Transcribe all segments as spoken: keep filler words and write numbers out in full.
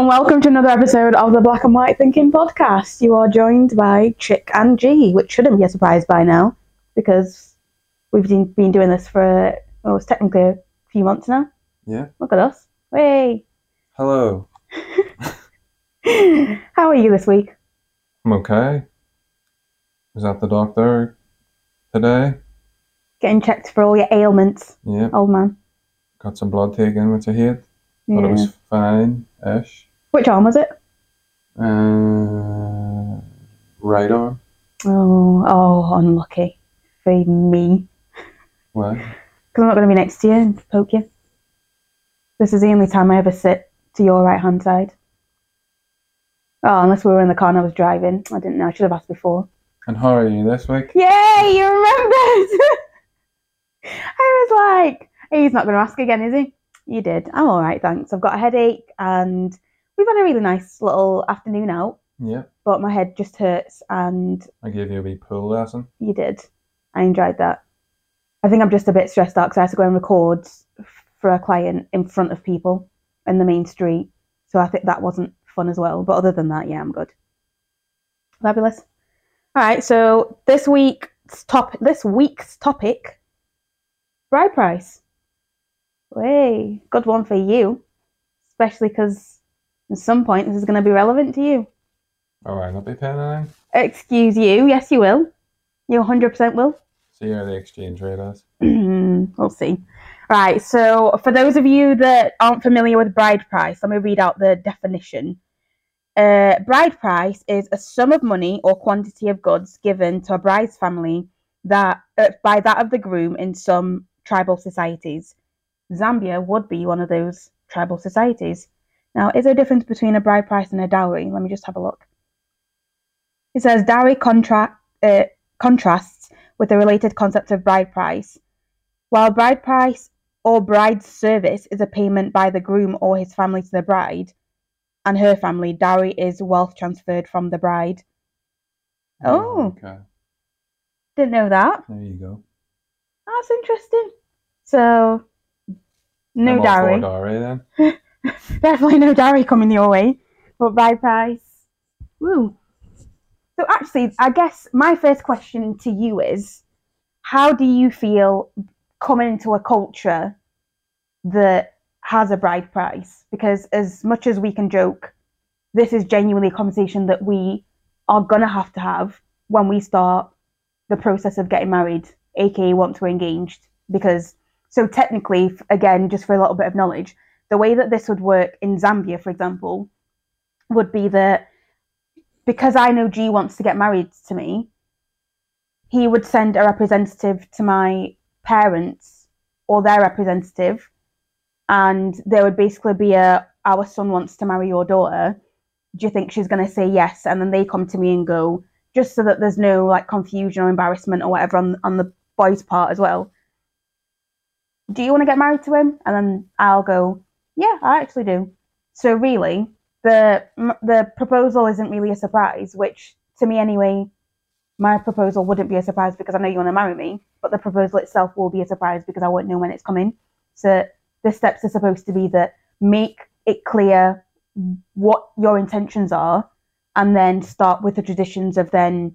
and welcome to another episode of the Black and White Thinking Podcast. You are joined by Chick and G, which shouldn't be a surprise by now, because we've been doing this for, oh, it's technically a few months now. Yeah. Look at us. Hey! Hello. How are you this week? I'm okay. Was at the doctor today. Getting checked for all your ailments, Yeah. old man. Got some blood taken, which I hate. Yeah. But it was fine-ish. Which arm was it? Uh, right arm. Oh, oh, unlucky for me. Why? Because I'm not going to be next to you and poke you. This is the only time I ever sit to your right-hand side. Oh, unless we were in the car and I was driving. I didn't know. I should have asked before. And how are you this week? Yay, you remembered! I was like, he's not going to ask again, is he? You did. I'm all right, thanks. I've got a headache and we've had a really nice little afternoon out. Yeah. But my head just hurts and... I gave you a wee pool lesson. You did. I enjoyed that. I think I'm just a bit stressed out because I had to go and record for a client in front of people in the main street. So I think that wasn't fun as well. But other than that, yeah, I'm good. Fabulous. All right, so this week's top, this week's topic, bride price. Hey, good one for you, especially because at some point this is going to be relevant to you. Oh, I'll not be paying anything. Excuse you, yes you will. You one hundred percent will. See how the exchange rate is. We'll see. Right, so for those of you that aren't familiar with bride price, let me read out the definition. Uh, bride price is a sum of money or quantity of goods given to a bride's family that uh, by that of the groom in some tribal societies. Zambia would be one of those tribal societies. Now, is there a difference between a bride price and a dowry? Let me just have a look. It says dowry contra- uh, contrasts with the related concept of bride price. While bride price or bride service is a payment by the groom or his family to the bride and her family, dowry is wealth transferred from the bride. Oh, okay. Didn't know that. There you go. That's interesting. So, no I'm all dowry. for dowry then. Definitely no dowry coming your way. But bride price. Woo. So actually, I guess my first question to you is, how do you feel coming into a culture that has a bride price? Because as much as we can joke, this is genuinely a conversation that we are going to have to have when we start the process of getting married, aka once we're engaged. Because, so technically, again, just for a little bit of knowledge, the way that this would work in Zambia, for example, would be that because I know G wants to get married to me, he would send a representative to my parents or their representative, and there would basically be a, our son wants to marry your daughter. Do you think she's going to say yes? And then they come to me and go, just so that there's no like confusion or embarrassment or whatever on, on the boy's part as well. Do you want to get married to him? And then I'll go, yeah, I actually do. So really, the the proposal isn't really a surprise, which to me anyway, my proposal wouldn't be a surprise because I know you want to marry me, but the proposal itself will be a surprise because I won't know when it's coming. So the steps are supposed to be that make it clear what your intentions are, and then start with the traditions of then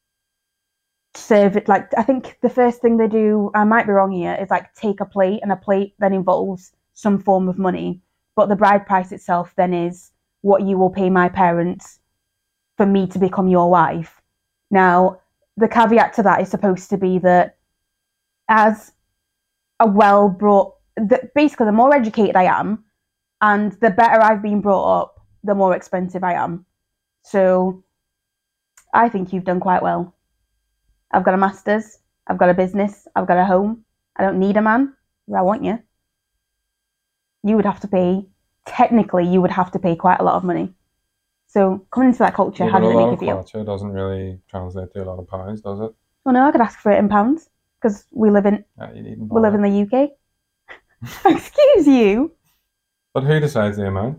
serve it. Like, I think the first thing they do, I might be wrong here, is like take a plate, and a plate then involves some form of money. But the bride price itself then is what you will pay my parents for me to become your wife. Now, the caveat to that is supposed to be that as a well-brought, the, basically the more educated I am and the better I've been brought up, the more expensive I am. So I think you've done quite well. I've got a master's, I've got a business, I've got a home. I don't need a man. I want you. You would have to pay, technically you would have to pay quite a lot of money. So coming into that culture, yeah, how does it make you feel? Culture doesn't really translate to a lot of pounds, does it? Well, no, I could ask for it in pounds because we live in Yeah, you needn't we live bother. in the U K. Excuse you. But who decides the amount?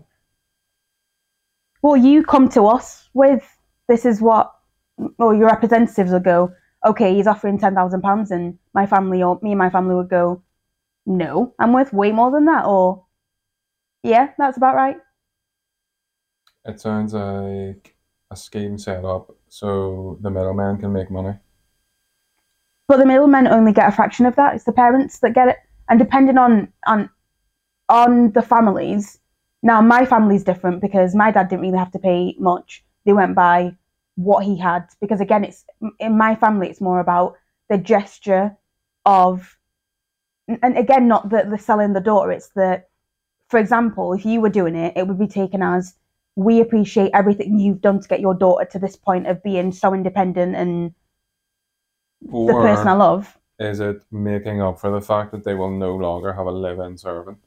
Well, you come to us with this is what, or your representatives will go, okay, he's offering ten thousand pounds, and my family or me and my family would go, no, I'm worth way more than that, or yeah, that's about right. It sounds like a scheme set up so the middleman can make money. But the middlemen only get a fraction of that. It's the parents that get it. And depending on on on the families, now my family's different because my dad didn't really have to pay much. They went by what he had because again, it's in my family. It's more about the gesture of, and again, not the the selling the daughter. It's the, for example, if you were doing it, it would be taken as we appreciate everything you've done to get your daughter to this point of being so independent and the person I Or love. is it making up for the fact that they will no longer have a live-in servant?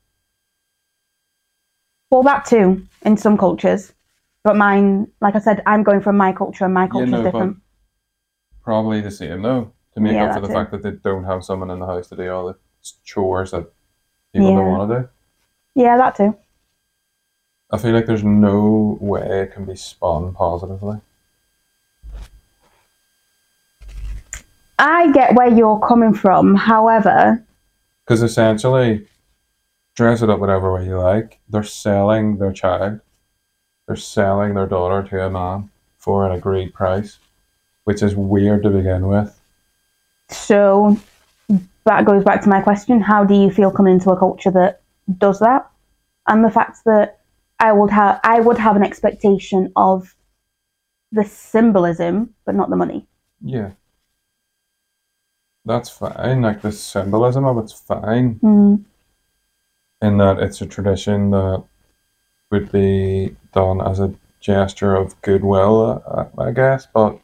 Well, that too in some cultures, but mine, like I said, I'm going from my culture, and my You culture is know, but different. probably the same though. To make Yeah, up for that the too. fact that they don't have someone in the house to do all the chores that people don't Yeah, want to do. yeah, that too. I feel like there's no way it can be spun positively. I get where you're coming from. However, Because essentially, dress it up whatever way you like. They're selling their child. They're selling their daughter to a man for an agreed price, which is weird to begin with. so that goes back to my question: how do you feel coming into a culture that does that? And the fact that I would have, I would have an expectation of the symbolism, but not the money. Yeah, that's fine. Like the symbolism of it's fine Mm, in that it's a tradition that would be done as a gesture of goodwill, I, I guess. But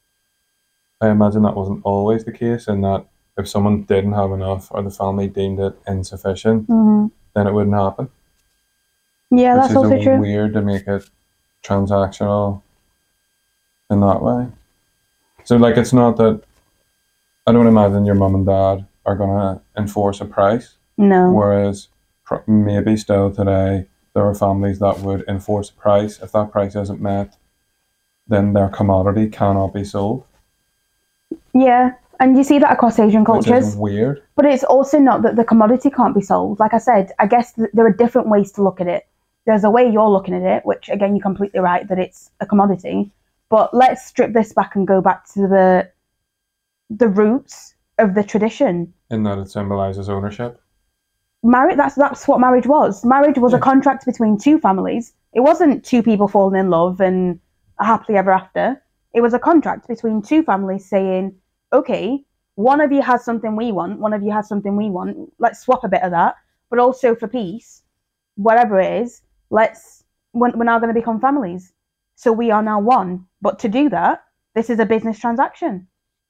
I imagine that wasn't always the case, and that if someone didn't have enough or the family deemed it insufficient, mm. then it wouldn't happen. Yeah, Which that's is a also true. weird to make it transactional in that way. So, like, it's not that I don't imagine your mum and dad are gonna enforce a price, No. whereas pr- maybe still today there are families that would enforce a price. If that price isn't met, then their commodity cannot be sold, Yeah, and you see that across Asian which is cultures. weird. But it's also not that the commodity can't be sold. Like I said, I guess th- there are different ways to look at it. There's a way you're looking at it, which again, you're completely right that it's a commodity. But let's strip this back and go back to the the roots of the tradition. In that it symbolizes ownership. Marriage, that's that's what marriage was. Marriage was a Yeah. contract between two families. It wasn't two people falling in love and happily ever after. It was a contract between two families saying, okay, one of you has something we want, one of you has something we want. Let's swap a bit of that. But also for peace, whatever it is, let's we're we're now going to become families. So we are now one. But to do that, this is a business transaction.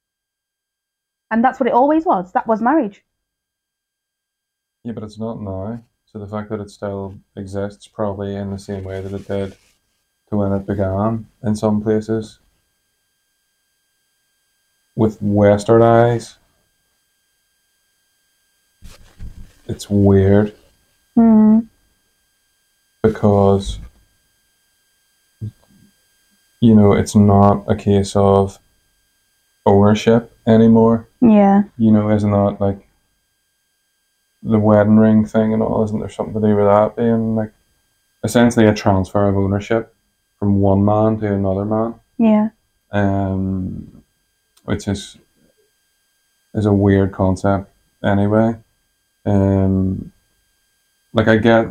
And that's what it always was. That was marriage. Yeah, but it's not now. So the fact that it still exists probably in the same way that it did to when it began in some places with Western eyes, it's weird Mm, because, you know, it's not a case of ownership anymore. yeah. You know, isn't that like the wedding ring thing and all? Isn't there something to do with that being like essentially a transfer of ownership from one man to another man? Yeah. Um, which is is a weird concept anyway. Um, like I get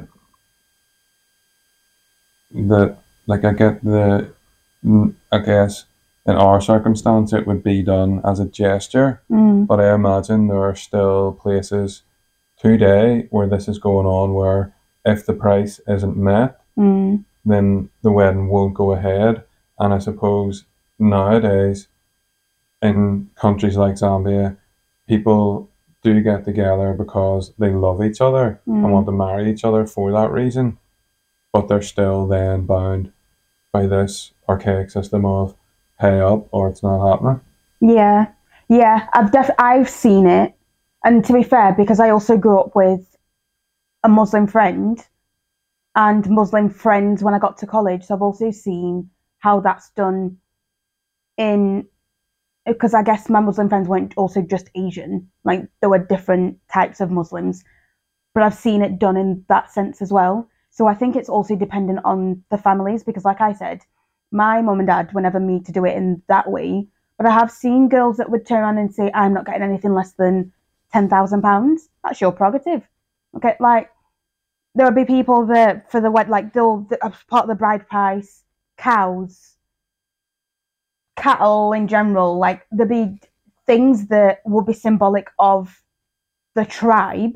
that, like I get the, mm, I guess in our circumstance it would be done as a gesture, Mm, but I imagine there are still places today where this is going on where if the price isn't met, mm, then the wedding won't go ahead. And I suppose nowadays in countries like Zambia, people do get together because they love each other and mm. want to marry each other for that reason, but they're still then bound by this archaic system of pay up or it's not happening. Yeah. Yeah. I've def- I've seen it. And to be fair, because I also grew up with a Muslim friend and Muslim friends when I got to college, so I've also seen how that's done in, because I guess my Muslim friends weren't also just Asian, like there were different types of Muslims, but I've seen it done in that sense as well. So I think it's also dependent on the families because, like I said, my mum and dad were never made to do it in that way. But I have seen girls that would turn around and say, I'm not getting anything less than ten thousand pounds. That's your prerogative. Okay, like, there would be people that, for the wed, like, they'll, as part of the bride price, cows, cattle in general, like, there'd be things that would be symbolic of the tribe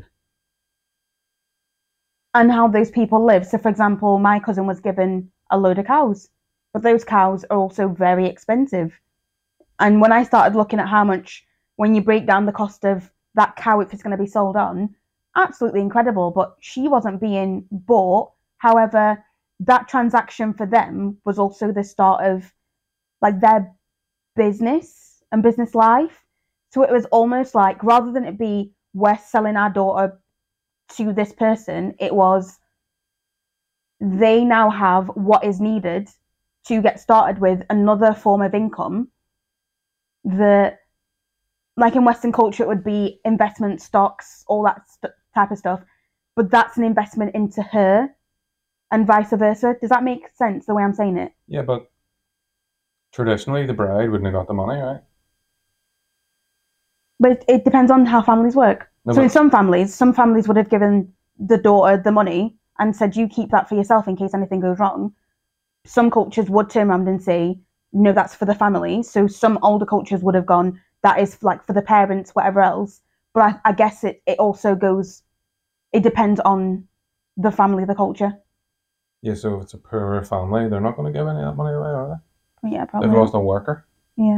and how those people live. So, for example, my cousin was given a load of cows, but those cows are also very expensive. And when I started looking at how much, when you break down the cost of that cow, if it's going to be sold on, absolutely incredible. But she wasn't being bought. However, that transaction for them was also the start of like their business and business life. So it was almost like, rather than it be, we're selling our daughter to this person, it was, they now have what is needed to get started with another form of income that, like in Western culture, it would be investment, stocks, all that st- type of stuff. But that's an investment into her and vice versa. Does that make sense, the way I'm saying it? Yeah, but traditionally the bride wouldn't have got the money, right? But it, it depends on how families work. No, so but- in some families, some families would have given the daughter the money and said, you keep that for yourself in case anything goes wrong. Some cultures would turn around and say, no, that's for the family. So some older cultures would have gone, that is like for the parents, whatever else. But I, I guess it, it also goes, it depends on the family, the culture. Yeah, so if it's a poorer family, they're not going to give any of that money away, are they? Yeah, probably. They've lost a worker. Yeah.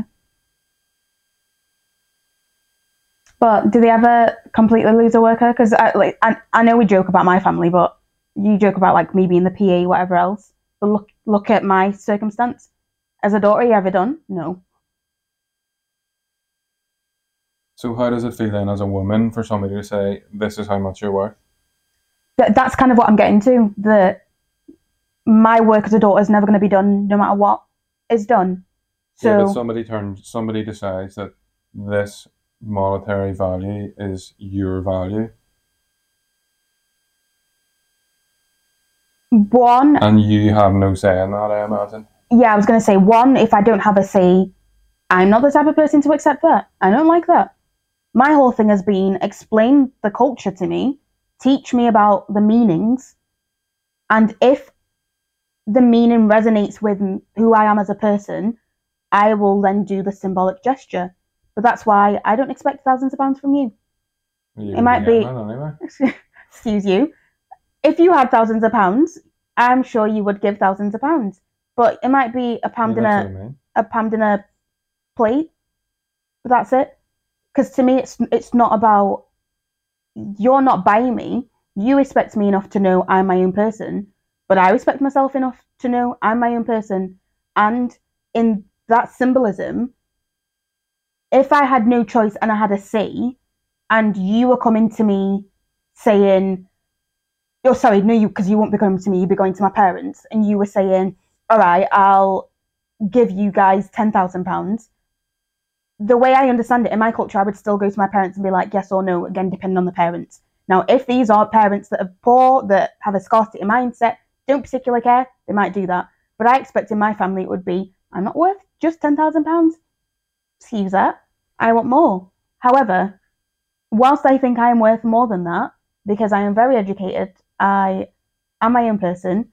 But do they ever completely lose a worker? Because I, like, I, I know we joke about my family, but you joke about like me being the P A, whatever else. But look, look at my circumstance. As a daughter, you ever done? No. So how does it feel then as a woman for somebody to say, this is how much you're worth? Th- that's kind of what I'm getting to. That my work as a daughter is never going to be done, no matter what is done. So Yeah, but somebody turns, somebody decides that this monetary value is your value, one, and you have no say in that, I imagine. yeah, I was going to say one, if I don't have a say, I'm not the type of person to accept that. I don't like that. My whole thing has been explain the culture to me, teach me about the meanings, and if the meaning resonates with who I am as a person, I will then do the symbolic gesture. But that's why I don't expect thousands of pounds from you. You It might be, that anyway. excuse you, if you had thousands of pounds, I'm sure you would give thousands of pounds. But it might be a pound Yeah, in that's a what I mean. a pound in a plate. But that's it. Because to me, it's it's not about, you're not buying me. You respect me enough to know I'm my own person, but I respect myself enough to know I'm my own person. And in that symbolism, if I had no choice and I had a say, and you were coming to me saying, oh, sorry, no, you, because you won't be coming to me, you'd be going to my parents, and you were saying, all right, I'll give you guys ten thousand pounds. The way I understand it in my culture, I would still go to my parents and be like, yes or no, again, depending on the parents. Now, if these are parents that are poor, that have a scarcity mindset, don't particularly care, they might do that. But I expect in my family it would be, I'm not worth just ten thousand pounds. Excuse that. I want more. However, whilst I think I am worth more than that, because I am very educated, I am my own person,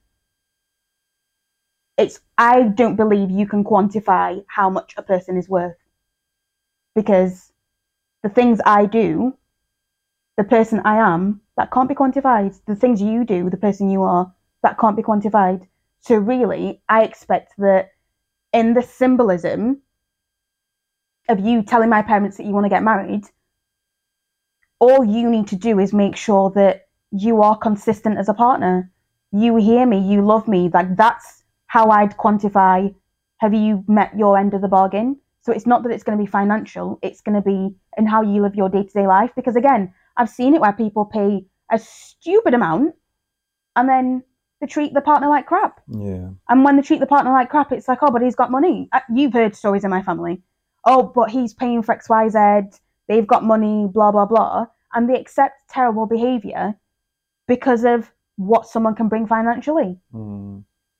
it's I don't believe you can quantify how much a person is worth. Because the things I do, the person I am, that can't be quantified. The things you do, the person you are, that can't be quantified. So really, I expect that in the symbolism of you telling my parents that you want to get married, all you need to do is make sure that you are consistent as a partner. You hear me, you love me. Like, that's how I'd quantify, have you met your end of the bargain? So it's not that it's going to be financial, it's going to be in how you live your day-to-day life. Because again, I've seen it where people pay a stupid amount and then they treat the partner like crap. Yeah. And when they treat the partner like crap, it's like, oh, but he's got money. You've heard stories in my family. Oh, but he's paying for X Y Z, they've got money, blah, blah, blah. And they accept terrible behaviour because of what someone can bring financially. Hmm.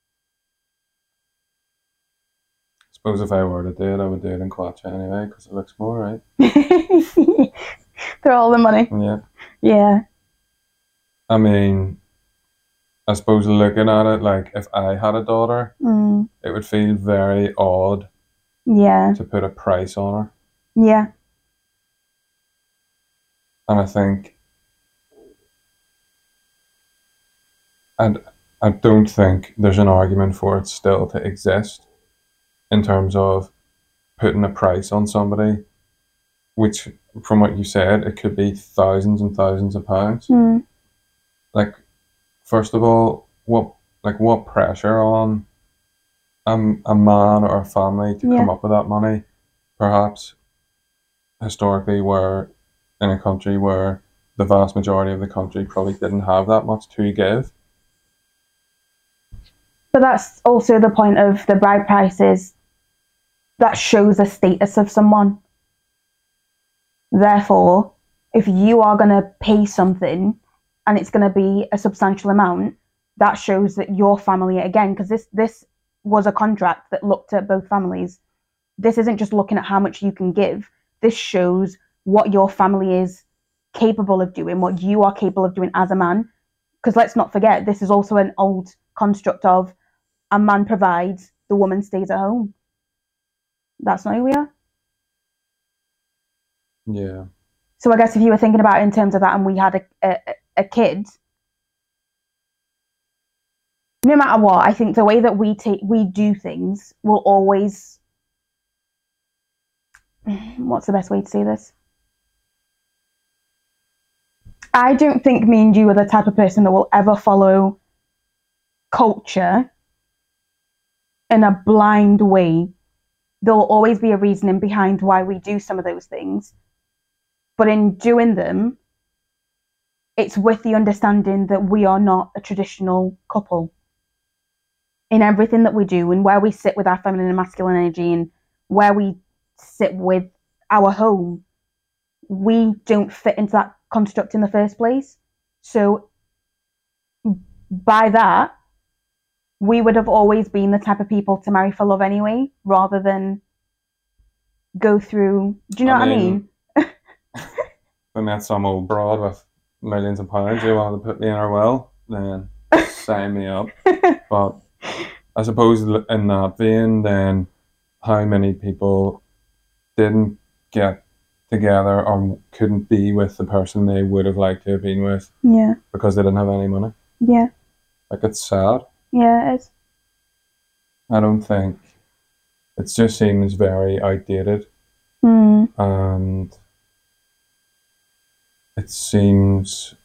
Suppose if I were to do it, I would do it in Quacha anyway, because it looks more, right? Throw all the money. Yeah. Yeah. I mean, I suppose looking at it, like if I had a daughter, Mm. it would feel very odd Yeah. to put a price on her. Yeah. And I think, and I don't think there's an argument for it still to exist in terms of putting a price on somebody, which, from what you said, it could be thousands and thousands of pounds. Mm. Like, first of all, what like what pressure on a, a man or a family to Yeah. come up with that money? Perhaps historically, where in a country where the vast majority of the country probably didn't have that much to give. But that's also the point of the bride prices. That shows the status of someone. Therefore, if you are going to pay something and it's going to be a substantial amount, that shows that your family, again, because this, this was a contract that looked at both families. This isn't just looking at how much you can give. This shows what your family is capable of doing, what you are capable of doing as a man. Because let's not forget, this is also an old construct of a man provides, the woman stays at home. That's not who we are. Yeah. So I guess if you were thinking about it in terms of that and we had a, a, a kid, no matter what, I think the way that we take we do things will always, what's the best way to say this? I don't think me and you are the type of person that will ever follow culture in a blind way. There will always be a reasoning behind why we do some of those things. But in doing them, it's with the understanding that we are not a traditional couple. In everything that we do and where we sit with our feminine and masculine energy and where we sit with our home, we don't fit into that construct in the first place. So by that, we would have always been the type of people to marry for love anyway, rather than go through, do you know I what mean, I mean? If I met some old broad with millions of pounds who wanted to put me in her will, then sign me up. But I suppose in that vein, then how many people didn't get together or couldn't be with the person they would have liked to have been with Yeah. because they didn't have any money? Yeah. Like, it's sad. Yeah, it is. I don't think, it just seems very outdated. Mm. And it seems,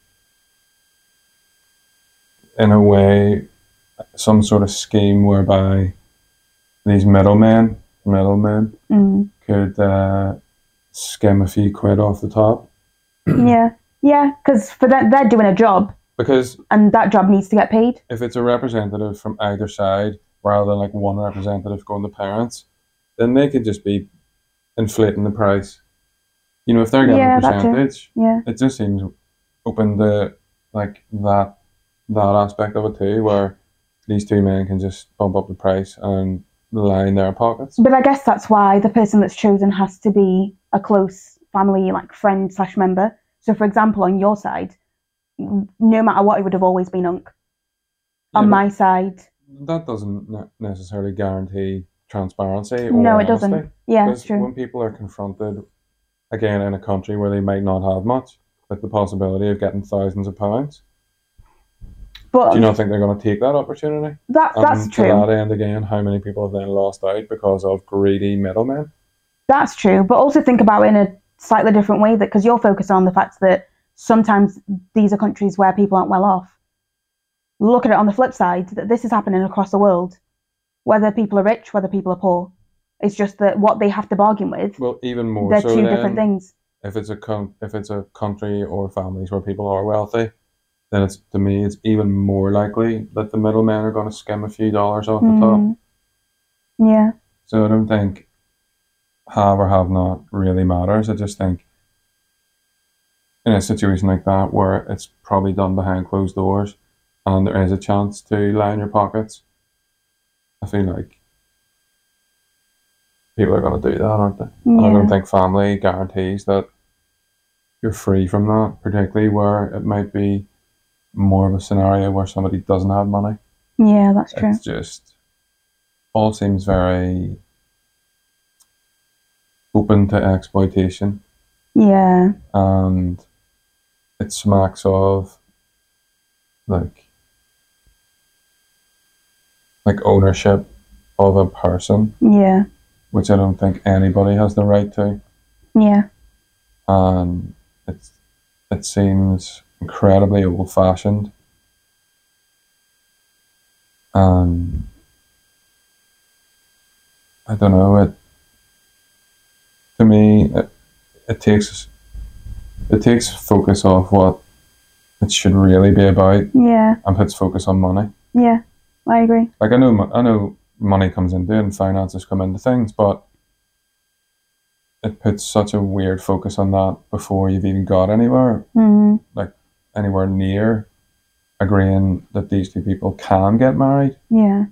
in a way, some sort of scheme whereby these middlemen, middlemen Mm. could uh, skim a few quid off the top. Yeah. Yeah, because for that, they're doing a job. Because and that job needs to get paid. If it's a representative from either side, rather than like one representative going to parents, then they could just be inflating the price. You know, if they're getting Yeah, a that too. percentage, Yeah. it just seems open to like that that aspect of it too, where these two men can just bump up the price and line their pockets. But I guess that's why the person that's chosen has to be a close family, like friend slash member. So, for example, on your side, no matter what, it would have always been Unc. Yeah, on but my side, that doesn't ne- necessarily guarantee transparency or no, it honesty. doesn't. Yeah, it's Because true. when people are confronted, again, in a country where they might not have much, with the possibility of getting thousands of pounds, But do you not think they're going to take that opportunity? that that's And true. To that end, again, how many people have then lost out because of greedy middlemen? That's true. But also think about it in a slightly different way, that because you're focused on the fact that sometimes these are countries where people aren't well off. Look at it on the flip side, that this is happening across the world, whether people are rich, whether people are poor. It's just that what they have to bargain with, Well, even more they're so two then, different things. if it's a com- if it's a country or families where people are wealthy, then it's to me it's even more likely that the middlemen are going to skim a few dollars off the top. Mm. Yeah. So I don't think have or have not really matters. I just think in a situation like that where it's probably done behind closed doors and there is a chance to line your pockets, I feel like people are going to do that, aren't they? Yeah. And I don't think family guarantees that you're free from that, particularly where it might be more of a scenario where somebody doesn't have money. Yeah, that's true. It's just all seems very open to exploitation, Yeah. and it smacks of like like ownership of a person, Yeah. which I don't think anybody has the right to. Yeah. And it's it seems incredibly old fashioned. And I don't know, it to me it, it takes it takes focus off what it should really be about, Yeah. and puts focus on money. Yeah. I agree. Like I know mo- I know money comes into it and finances come into things, but it puts such a weird focus on that before you've even got anywhere, Mm. like anywhere near agreeing that these two people can get married. Yeah.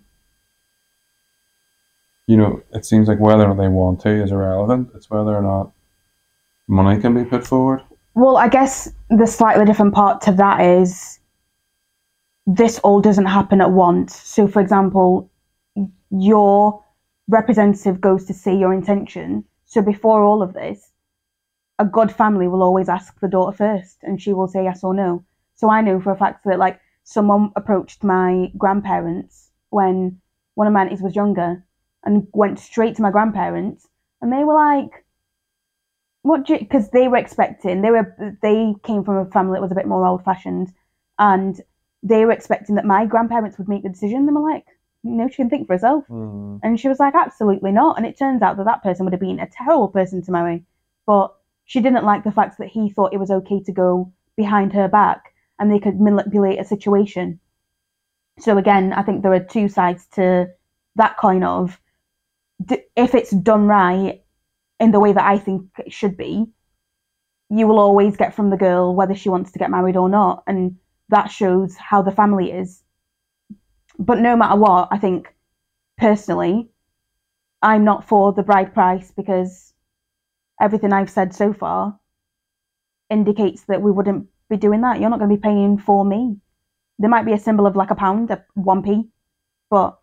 You know, it seems like whether or not they want to is irrelevant. It's whether or not money can be put forward. Well, I guess the slightly different part to that is this all doesn't happen at once. So, for example, your representative goes to see your intention. So before all of this, a god family will always ask the daughter first, and she will say yes or no. So I know for a fact that, like, someone approached my grandparents when one of my aunties was younger and went straight to my grandparents, and they were like, what do you, because they were expecting, they were, they came from a family that was a bit more old fashioned, and they were expecting that my grandparents would make the decision. They were like, no, she can think for herself. Mm. And she was like, absolutely not. And it turns out that that person would have been a terrible person to marry. But she didn't like the fact that he thought it was okay to go behind her back and they could manipulate a situation. So again, I think there are two sides to that coin of, if it's done right in the way that I think it should be, you will always get from the girl whether she wants to get married or not. And that shows how the family is. But no matter what, I think, personally, I'm not for the bride price, because everything I've said so far indicates that we wouldn't be doing that. You're not going to be paying for me. There might be a symbol of like a pound, a one p, but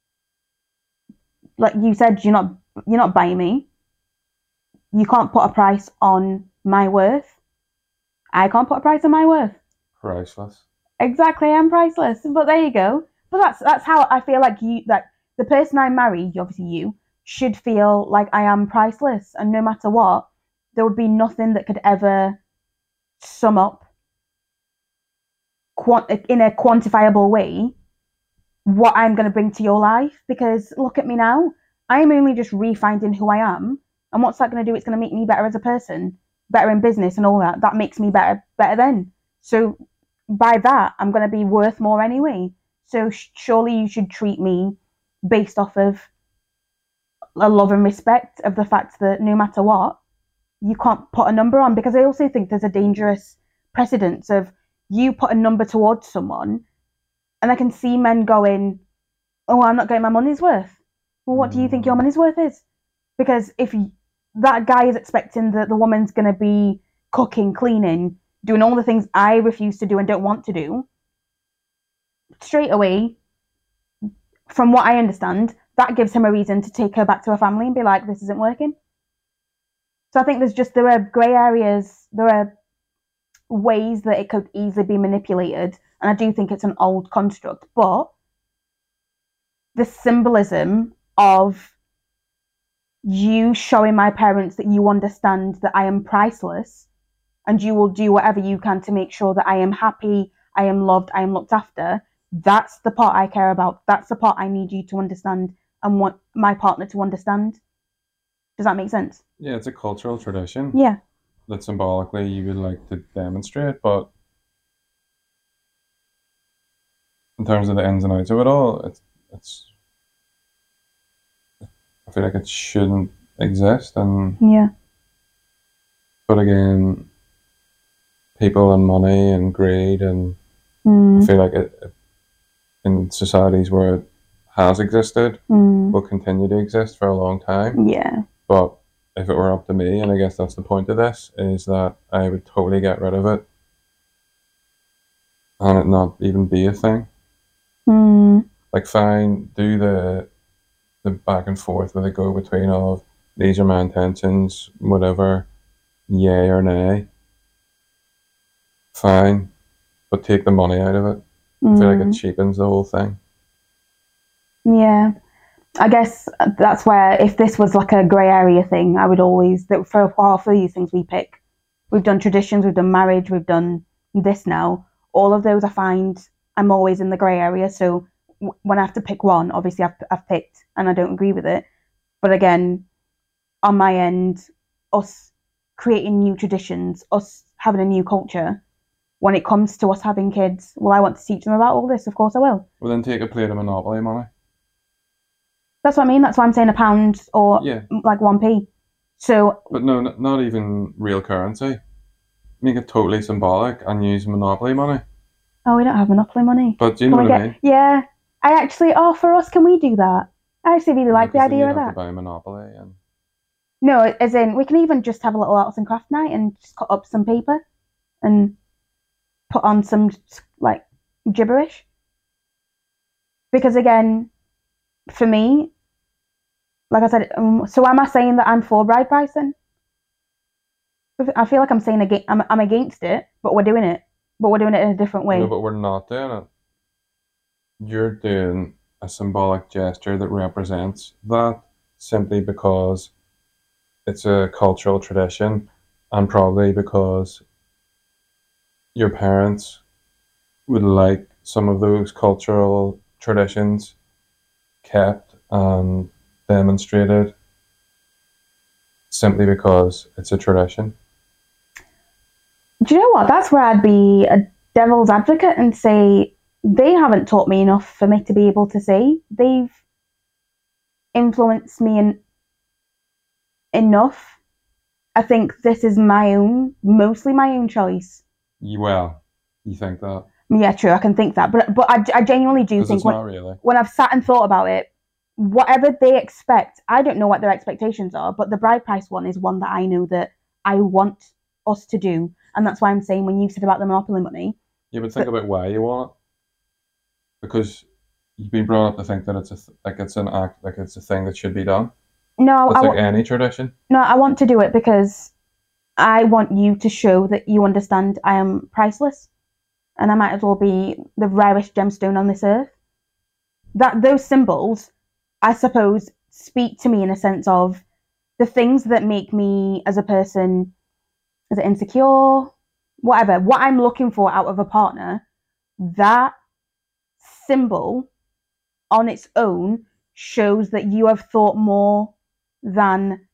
like you said, you're not you're not buying me. You can't put a price on my worth. I can't put a price on my worth. Priceless. Exactly, I'm priceless. But there you go. But that's that's how I feel like you, like the person I marry, obviously you, should feel like I am priceless, and no matter what, there would be nothing that could ever sum up quant- in a quantifiable way what I'm going to bring to your life. Because look at me now, I'm only just refinding who I am, and what's that going to do? It's going to make me better as a person, better in business and all that. That makes me better, better then. So by that, I'm going to be worth more anyway. So sh- surely you should treat me based off of a love and respect of the fact that no matter what, you can't put a number on. Because I also think there's a dangerous precedence of you put a number towards someone, and I can see men going, oh, I'm not getting my money's worth. Well, what do you think your money's worth is? Because if that guy is expecting that the woman's going to be cooking, cleaning, doing all the things I refuse to do and don't want to do, straight away, from what I understand, that gives him a reason to take her back to her family and be like, this isn't working. So I think there's just, there are grey areas, there are ways that it could easily be manipulated, and I do think it's an old construct. But the symbolism of you showing my parents that you understand that I am priceless, and you will do whatever you can to make sure that I am happy, I am loved, I am looked after, that's the part I care about. That's the part I need you to understand and want my partner to understand. Does that make sense? Yeah, it's a cultural tradition. Yeah. That symbolically you would like to demonstrate, but in terms of the ins and outs of it all, it's it's I feel like it shouldn't exist. And yeah. But again, people and money and greed, and mm. I feel like it, it in societies where it has existed Mm. will continue to exist for a long time. Yeah. But if it were up to me, and I guess that's the point of this, is that I would totally get rid of it and it not even be a thing. Mm. Like, fine, do the the back and forth with a go between of these are my intentions, whatever, yay or nay. Fine, but take the money out of it. I feel like it Mm. cheapens the whole thing. Yeah. I guess that's where, if this was like a grey area thing, I would always, that for half of these things we pick, we've done traditions, we've done marriage, we've done this now. All of those I find I'm always in the grey area. So w- when I have to pick one, obviously I've, I've picked and I don't agree with it. But again, on my end, us creating new traditions, us having a new culture, when it comes to us having kids, well, I want to teach them about all this. Of course I will. Well, then take a plate of Monopoly money. That's what I mean. That's why I'm saying a pound or Yeah, like one p. So, but no, n- not even real currency. Make it totally symbolic and use Monopoly money. oh, we don't have Monopoly money. But do you Can know we what I get? mean? Yeah, I actually. Oh, for us, can we do that? I actually really like the Because then idea you'd of have to that. buy Monopoly and No, as in we can even just have a little arts and craft night and just cut up some paper and put on some like gibberish. Because again, for me, like I said, um, so am I saying that I'm for bride pricing? I feel like I'm saying against, I'm, I'm against it, but we're doing it, but we're doing it in a different way. no, but we're not doing it. You're doing a symbolic gesture that represents that simply because it's a cultural tradition and probably because your parents would like some of those cultural traditions kept and demonstrated simply because it's a tradition. Do you know what? That's where I'd be a devil's advocate and say they haven't taught me enough for me to be able to say. They've influenced me in, enough. I think this is my own, mostly my own choice. Well, you think that? Yeah, true. I can think that, but but I, I genuinely do Because think it's when, not really. when I've sat and thought about it, whatever they expect, I don't know what their expectations are, but the bride price one is one that I know that I want us to do, and that's why I'm saying when you said about the monopoly money. Yeah, but think about why you want it. Because you've been brought up to think that it's a th- like it's an act, like it's a thing that should be done. No, It's I, like wa- any tradition. no, I want to do it because I want you to show that you understand I am priceless, and I might as well be the rarest gemstone on this earth. That those symbols, I suppose, speak to me in a sense of the things that make me as a person, is it insecure, whatever, what I'm looking for out of a partner. That symbol on its own shows that you have thought more than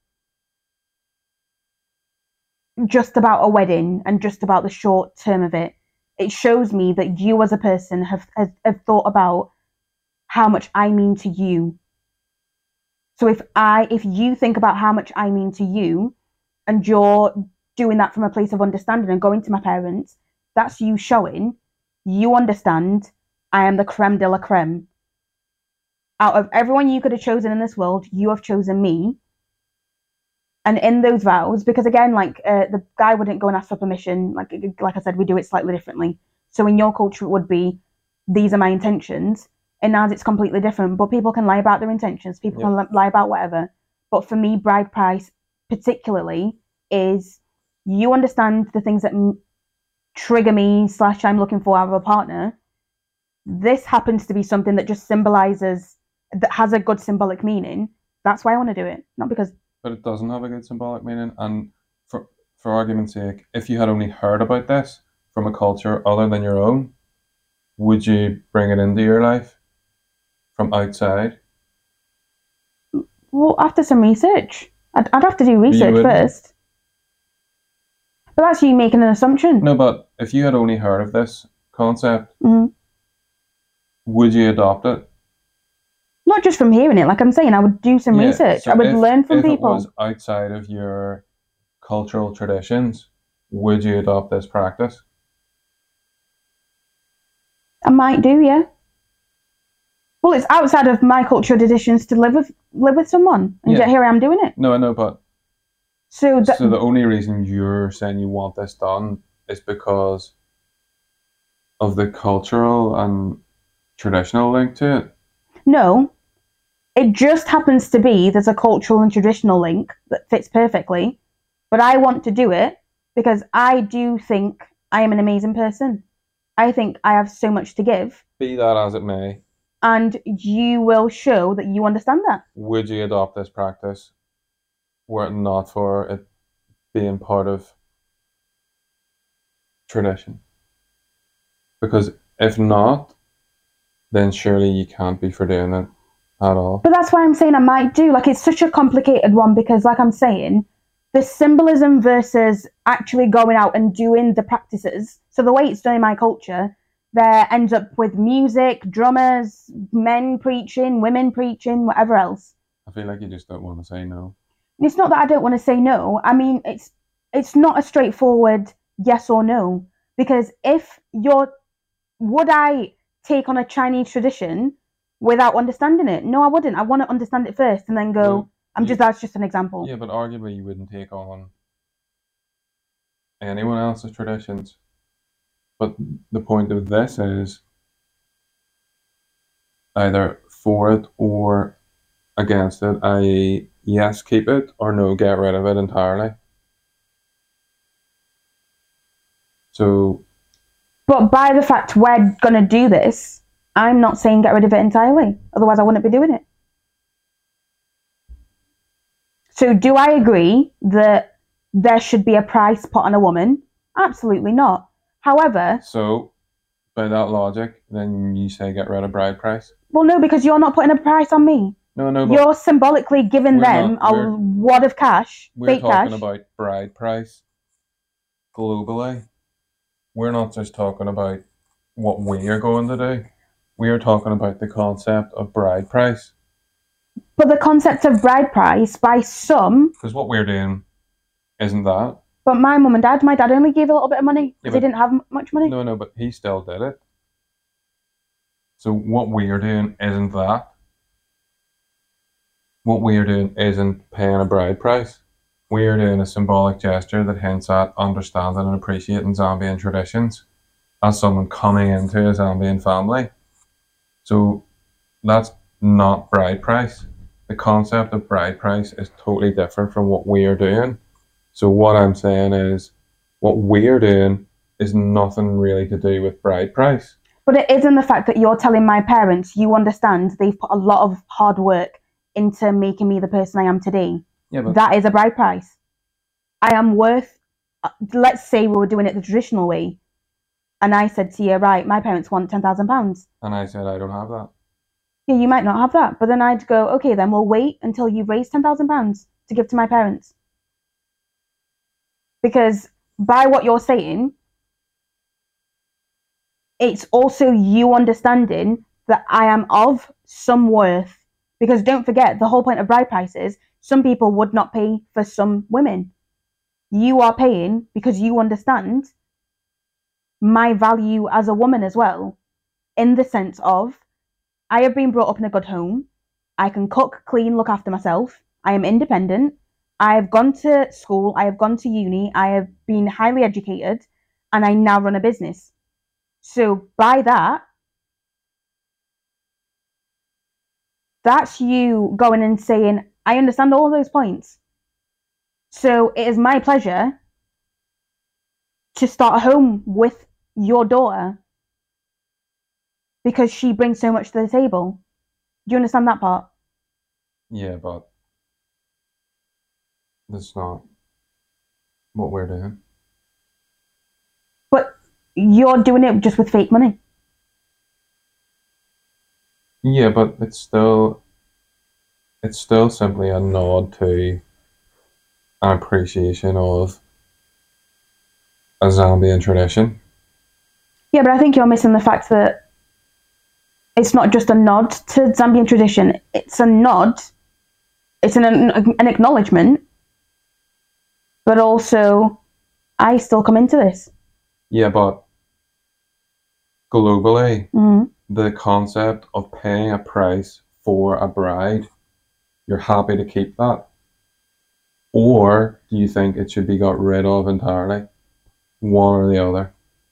just about a wedding and just about the short term of it. It shows me that you as a person have, have, have thought about how much I mean to you. So if I if you think about how much I mean to you and you're doing that from a place of understanding and going to my parents, that's you showing you understand I am the creme de la creme. Out of everyone you could have chosen in this world, you have chosen me. And in those vows, because again, like uh, the guy wouldn't go and ask for permission. Like like I said, we do it slightly differently. So in your culture, it would be, these are my intentions. In ours, it's completely different. But people can lie about their intentions. People Yep. can lie about whatever. But for me, bride price particularly is you understand the things that m- trigger me slash I'm looking for out of a partner. This happens to be something that just symbolizes, that has a good symbolic meaning. That's why I want to do it, not because. But it doesn't have a good symbolic meaning. And for for argument's sake, if you had only heard about this from a culture other than your own, would you bring it into your life from outside? Well, after some research, I'd, I'd have to do You research wouldn't. first. But that's you making an assumption. No, but if you had only heard of this concept, Mhm. would you adopt it? Not just from hearing it. Like I'm saying, I would do some Yeah, research. so I would if, learn from if people. it was outside of your cultural traditions, would you adopt this practice? I might do, yeah. Well, it's outside of my cultural traditions to live with live with someone, and Yeah. yet here I am doing it. No, I know, but So, th- so the only reason you're saying you want this done is because of the cultural and traditional link to it. no, it just happens to be there's a cultural and traditional link that fits perfectly, but I want to do it because I do think I am an amazing person. I think I have so much to give, Be that as it may, and you will show that you understand that. would you adopt this practice were it not for it being part of tradition? Because if not, then surely you can't be for doing it at all. But that's why I'm saying I might do. Like, it's such a complicated one because, like I'm saying, the symbolism versus actually going out and doing the practices. So the way it's done in my culture, there ends up with music, drummers, men preaching, women preaching, whatever else. I feel like you just don't want to say no. And it's not that I don't want to say no. I mean, it's it's not a straightforward yes or no. Because if you're, would I take on a Chinese tradition without understanding it? No, I wouldn't. I want to understand it first and then go, Well, I'm you- just, that's just an example. Yeah, but arguably you wouldn't take on anyone else's traditions. But the point of this is either for it or against it, that is, yes, keep it, or no, get rid of it entirely. So, But by the fact we're going to do this, I'm not saying get rid of it entirely. Otherwise, I wouldn't be doing it. So do I agree that there should be a price put on a woman? Absolutely not. However, so by that logic, then you say get rid of bride price. well, no, because you're not putting a price on me. No, no, but You're symbolically giving We're them not- a we're- wad of cash, we're fake talking cash. about bride price globally. We're not just talking about what we are going to do. We are talking about the concept of bride price. But the concept of bride price by some, Because what we're doing isn't that. but my mum and dad, my dad only gave a little bit of money because Yeah, he didn't have m- much money. No, no, but he still did it. So what we are doing isn't that. What we are doing isn't paying a bride price. We are doing a symbolic gesture that hints at understanding and appreciating Zambian traditions as someone coming into a Zambian family. So that's not bride price. The concept of bride price is totally different from what we are doing. So what I'm saying is, what we are doing is nothing really to do with bride price. But it isn't the fact that you're telling my parents, you understand they've put a lot of hard work into making me the person I am today. Yeah, but That is a bride price. I am worth, uh, let's say we were doing it the traditional way. And I said to you, right, my parents want ten thousand pounds. and I said I don't have that. Yeah, you might not have that. But then I'd go, okay, then we'll wait until you've raised ten thousand pounds to give to my parents. Because by what you're saying, it's also you understanding that I am of some worth. Because don't forget, the whole point of bride price is some people would not pay for some women. You are paying because you understand my value as a woman as well, in the sense of I have been brought up in a good home. I can cook, clean, look after myself. I am independent. I have gone to school. I have gone to uni. I have been highly educated, and I now run a business. So by that, that's you going and saying, I understand all of those points. So it is my pleasure to start a home with your daughter because she brings so much to the table. Do you understand that part? Yeah, but that's not what we're doing. But you're doing it just with fake money. Yeah, but it's still it's still simply a nod to an appreciation of a Zambian tradition. Yeah, but I think you're missing the fact that it's not just a nod to Zambian tradition. It's a nod. It's an an acknowledgement. But also, I still come into this. Yeah, but globally, Mm-hmm. the concept of paying a price for a bride, you're happy to keep that? Or do you think it should be got rid of entirely? One or the other.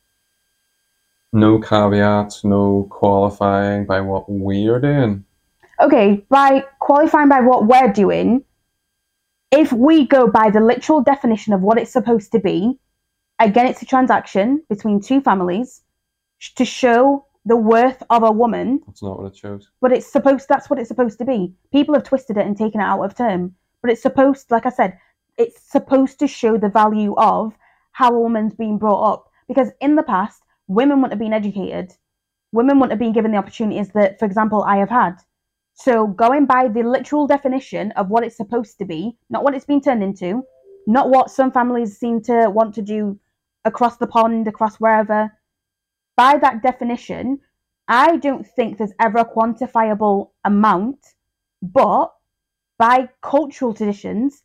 No caveats, no qualifying by what we are doing. Okay, by qualifying by what we're doing, if we go by the literal definition of what it's supposed to be, again, it's a transaction between two families to show the worth of a woman. That's not what it shows. But it's supposed, that's what it's supposed to be. People have twisted it and taken it out of term. But it's supposed, like I said, it's supposed to show the value of how a woman's been brought up. Because in the past, women wouldn't have been educated. Women wouldn't have been given the opportunities that, for example, I have had. So going by the literal definition of what it's supposed to be, not what it's been turned into, not what some families seem to want to do across the pond, across wherever, by that definition, I don't think there's ever a quantifiable amount, but by cultural traditions,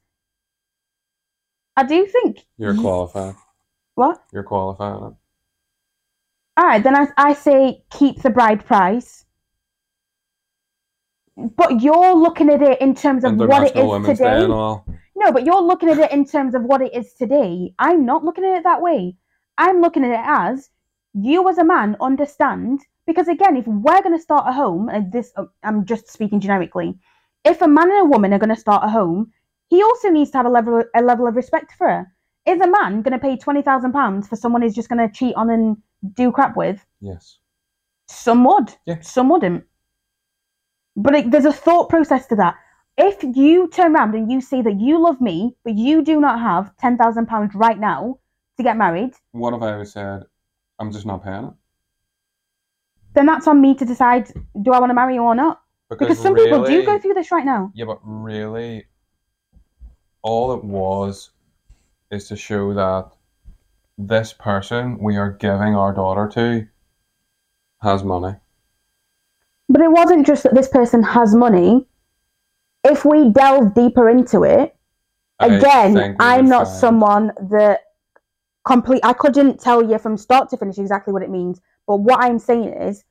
I do think... You're qualified. What? You're qualified. All right, then I, I say keep the bride price. But you're looking at it in terms of what it is today. No, but you're looking at it in terms of what it is today. I'm not looking at it that way. I'm looking at it as you as a man understand, because again, if we're going to start a home, and this, I'm just speaking generically, if a man and a woman are going to start a home, he also needs to have a level, a level of respect for her. Is a man going to pay twenty thousand pounds for someone he's just going to cheat on and do crap with? Yes. Some would. Yeah. Some wouldn't. But it, there's a thought process to that. If you turn around and you say that you love me, but you do not have ten thousand pounds right now to get married... What if I said, I'm just not paying it? Then that's on me to decide, do I want to marry you or not? Because, because some really, people do go through this right now. Yeah, but really, all it was is to show that this person we are giving our daughter to has money. But it wasn't just that this person has money. If we delve deeper into it, I again, I'm not find... someone that complete. I couldn't tell you from start to finish exactly what it means. But what I'm saying is,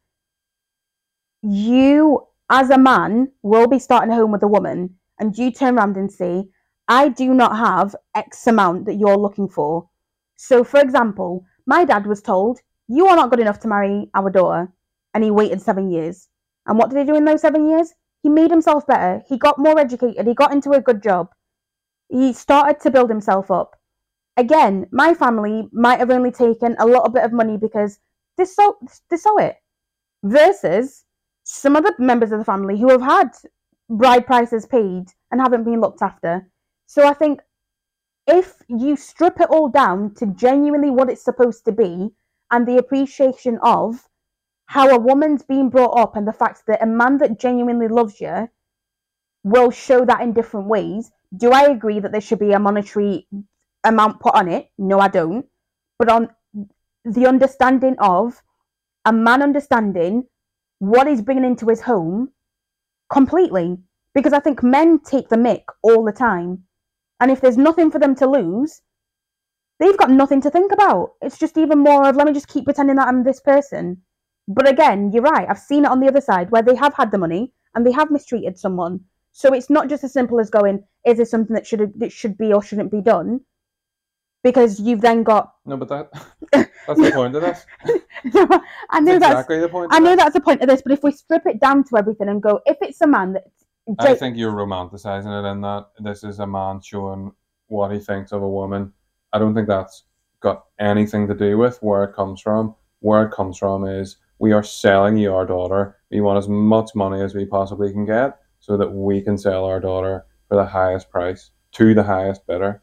you as a man will be starting a home with a woman, and you turn around and say, I do not have X amount that you're looking for. So, for example, my dad was told, you are not good enough to marry our daughter, and he waited seven years. And what did he do in those seven years? He made himself better. He got more educated. He got into a good job. He started to build himself up. Again, my family might have only taken a little bit of money because they saw, they saw it. Versus some other members of the family who have had bride prices paid and haven't been looked after. So I think if you strip it all down to genuinely what it's supposed to be and the appreciation of how a woman's been brought up and the fact that a man that genuinely loves you will show that in different ways. Do I agree that there should be a monetary amount put on it? No, I don't. But on the understanding of a man understanding what he's bringing into his home completely. Because I think men take the mick all the time. And if there's nothing for them to lose, they've got nothing to think about. It's just even more of, let me just keep pretending that I'm this person. But again, you're right. I've seen it on the other side where they have had the money and they have mistreated someone. So it's not just as simple as going, is this something that should that should be or shouldn't be done? Because you've then got... No, but that that's the point of this. No, I know that's that's exactly the point. I know that's the point of this, but if we strip it down to everything and go, if it's a man that... I think you're romanticising it in that this is a man showing what he thinks of a woman. I don't think that's got anything to do with where it comes from. Where it comes from is, we are selling you our daughter. We want as much money as we possibly can get so that we can sell our daughter for the highest price to the highest bidder.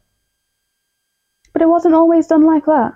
But it wasn't always done like that.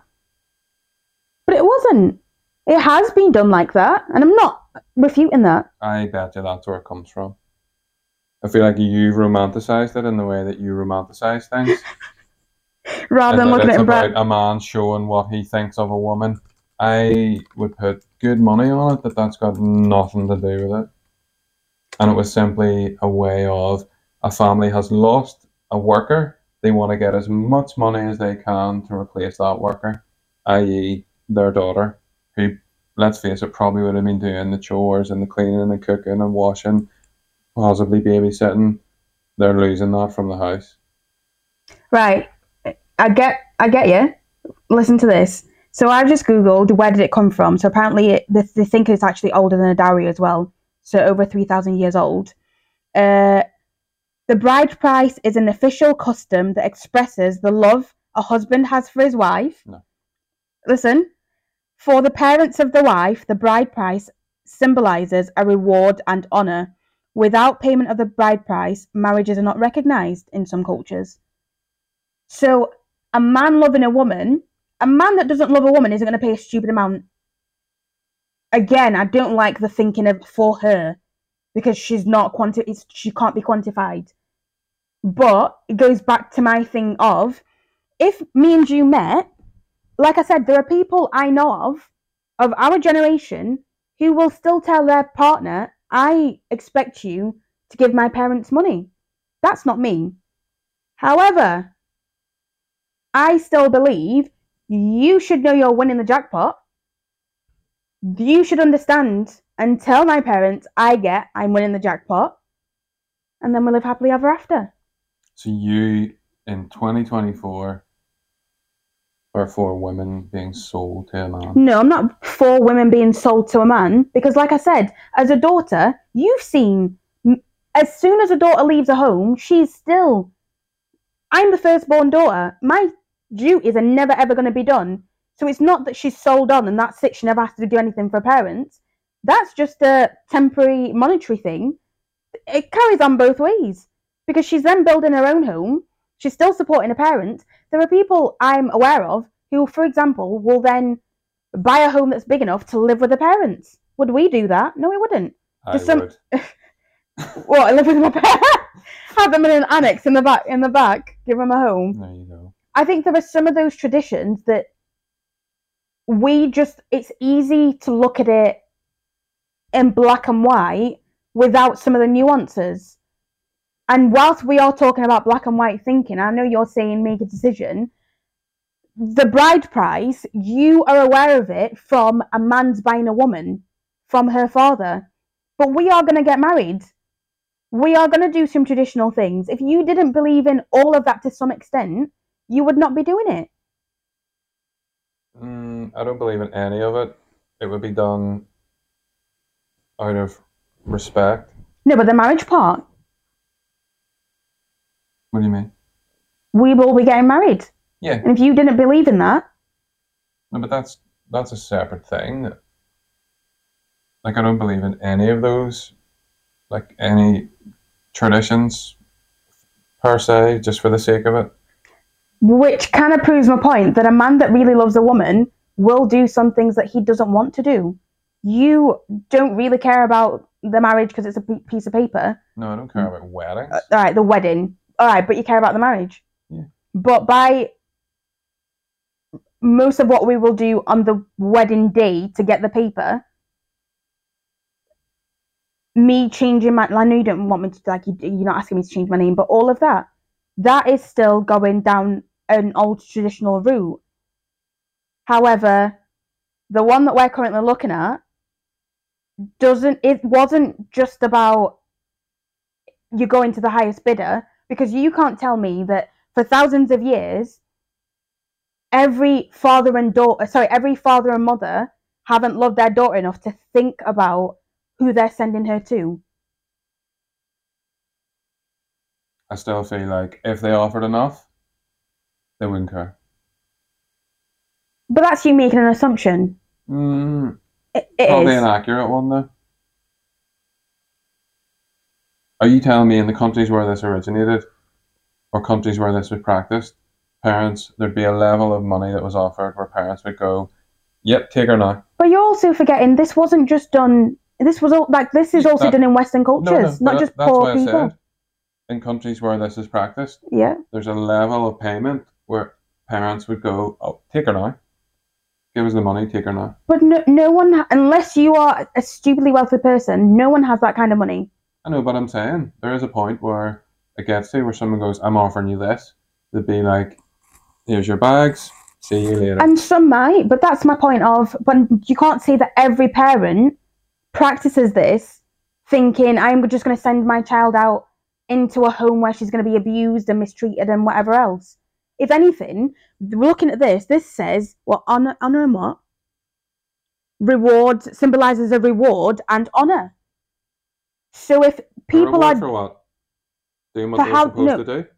But it wasn't. It has been done like that, and I'm not refuting that. I bet you that's where it comes from. I feel like you've romanticised it in the way that you romanticize things. Rather than looking at it about a man showing what he thinks of a woman. I would put good money on it that that's got nothing to do with it. And it was simply a way of, a family has lost a worker, they want to get as much money as they can to replace that worker, that is their daughter, who let's face it, probably would have been doing the chores and the cleaning and cooking and washing, possibly babysitting. They're losing that from the house. Right. I get I get you. Listen to this. So I've just Googled where did it come from. So apparently it, they, they think it's actually older than a dowry as well. So over three thousand years old. Uh, the bride price is an official custom that expresses the love a husband has for his wife. No. Listen. For the parents of the wife, the bride price symbolizes a reward and honor. Without payment of the bride price, marriages are not recognized in some cultures. So a man loving a woman, a man that doesn't love a woman isn't going to pay a stupid amount. Again, I don't like the thinking of for her because she's not quanti- it's, she can't be quantified. But it goes back to my thing of if me and you met, like I said, there are people I know of, of our generation, who will still tell their partner, I expect you to give my parents money. That's not me. However, I still believe you should know you're winning the jackpot. You should understand and tell my parents, I get, I'm winning the jackpot. And then we'll live happily ever after. So you, in twenty twenty-four, are for women being sold to a man? No, I'm not for women being sold to a man. Because like I said, as a daughter, you've seen, as soon as a daughter leaves a home, she's still... I'm the firstborn daughter. My duties are never ever going to be done. So it's not that she's sold on and that's it. She never has to do anything for her parents. That's just a temporary monetary thing. It carries on both ways. Because she's then building her own home. She's still supporting her parents. There are people I'm aware of who, for example, will then buy a home that's big enough to live with their parents. Would we do that? No, we wouldn't. I Just some... would. What, live with my parents? Have them in an annex in the back, in the back, give them a home. There you go. I think there are some of those traditions that we just, it's easy to look at it in black and white without some of the nuances. And whilst we are talking about black and white thinking, I know you're saying make a decision, the bride price, you are aware of it from a man's buying a woman from her father. But we are going to get married. We are going to do some traditional things. If you didn't believe in all of that to some extent, you would not be doing it. Mm, I don't believe in any of it. It would be done out of respect. No, but the marriage part. What do you mean? We will be getting married. Yeah. And if you didn't believe in that... No, but that's that's a separate thing. Like, I don't believe in any of those, like, any traditions, per se, just for the sake of it. Which kind of proves my point, that a man that really loves a woman will do some things that he doesn't want to do. You don't really care about the marriage because it's a piece of paper. No, I don't care about weddings. Uh, all right, the wedding. All right, but you care about the marriage. Yeah. But by most of what we will do on the wedding day to get the paper, me changing my... I know you don't want me to, like, you, you're not asking me to change my name, but all of that, that is still going down an old traditional route. However, the one that we're currently looking at doesn't... It wasn't just about you going to the highest bidder, because you can't tell me that for thousands of years, every father and daughter... Sorry, every father and mother haven't loved their daughter enough to think about who they're sending her to. I still feel like if they offered enough, they wouldn't care. But that's you making an assumption. Mm, It, it probably is. an accurate one, though. Are you telling me in the countries where this originated, or countries where this was practiced, parents, there'd be a level of money that was offered where parents would go, yep, take her now. But you're also forgetting this wasn't just done... This was all, like this is also That- done in Western cultures, No, no, not that- just that's poor what I people. said. In countries where this is practiced, Yeah. there's a level of payment where parents would go, oh, take her now. Give us the money, take her now. But no, no one, unless you are a stupidly wealthy person, no one has that kind of money. I know, but I'm saying there is a point where it gets to where someone goes, I'm offering you this. They'd be like, here's your bags, See you later. And some might, but that's my point of, but you can't say that every parent practices this thinking, I'm just going to send my child out into a home where she's going to be abused and mistreated and whatever else. If anything, looking at this, this says, what, honor, honor and what? Reward symbolizes a reward and honor. So if people reward are... for what? Doing what For they're how- supposed no. to do?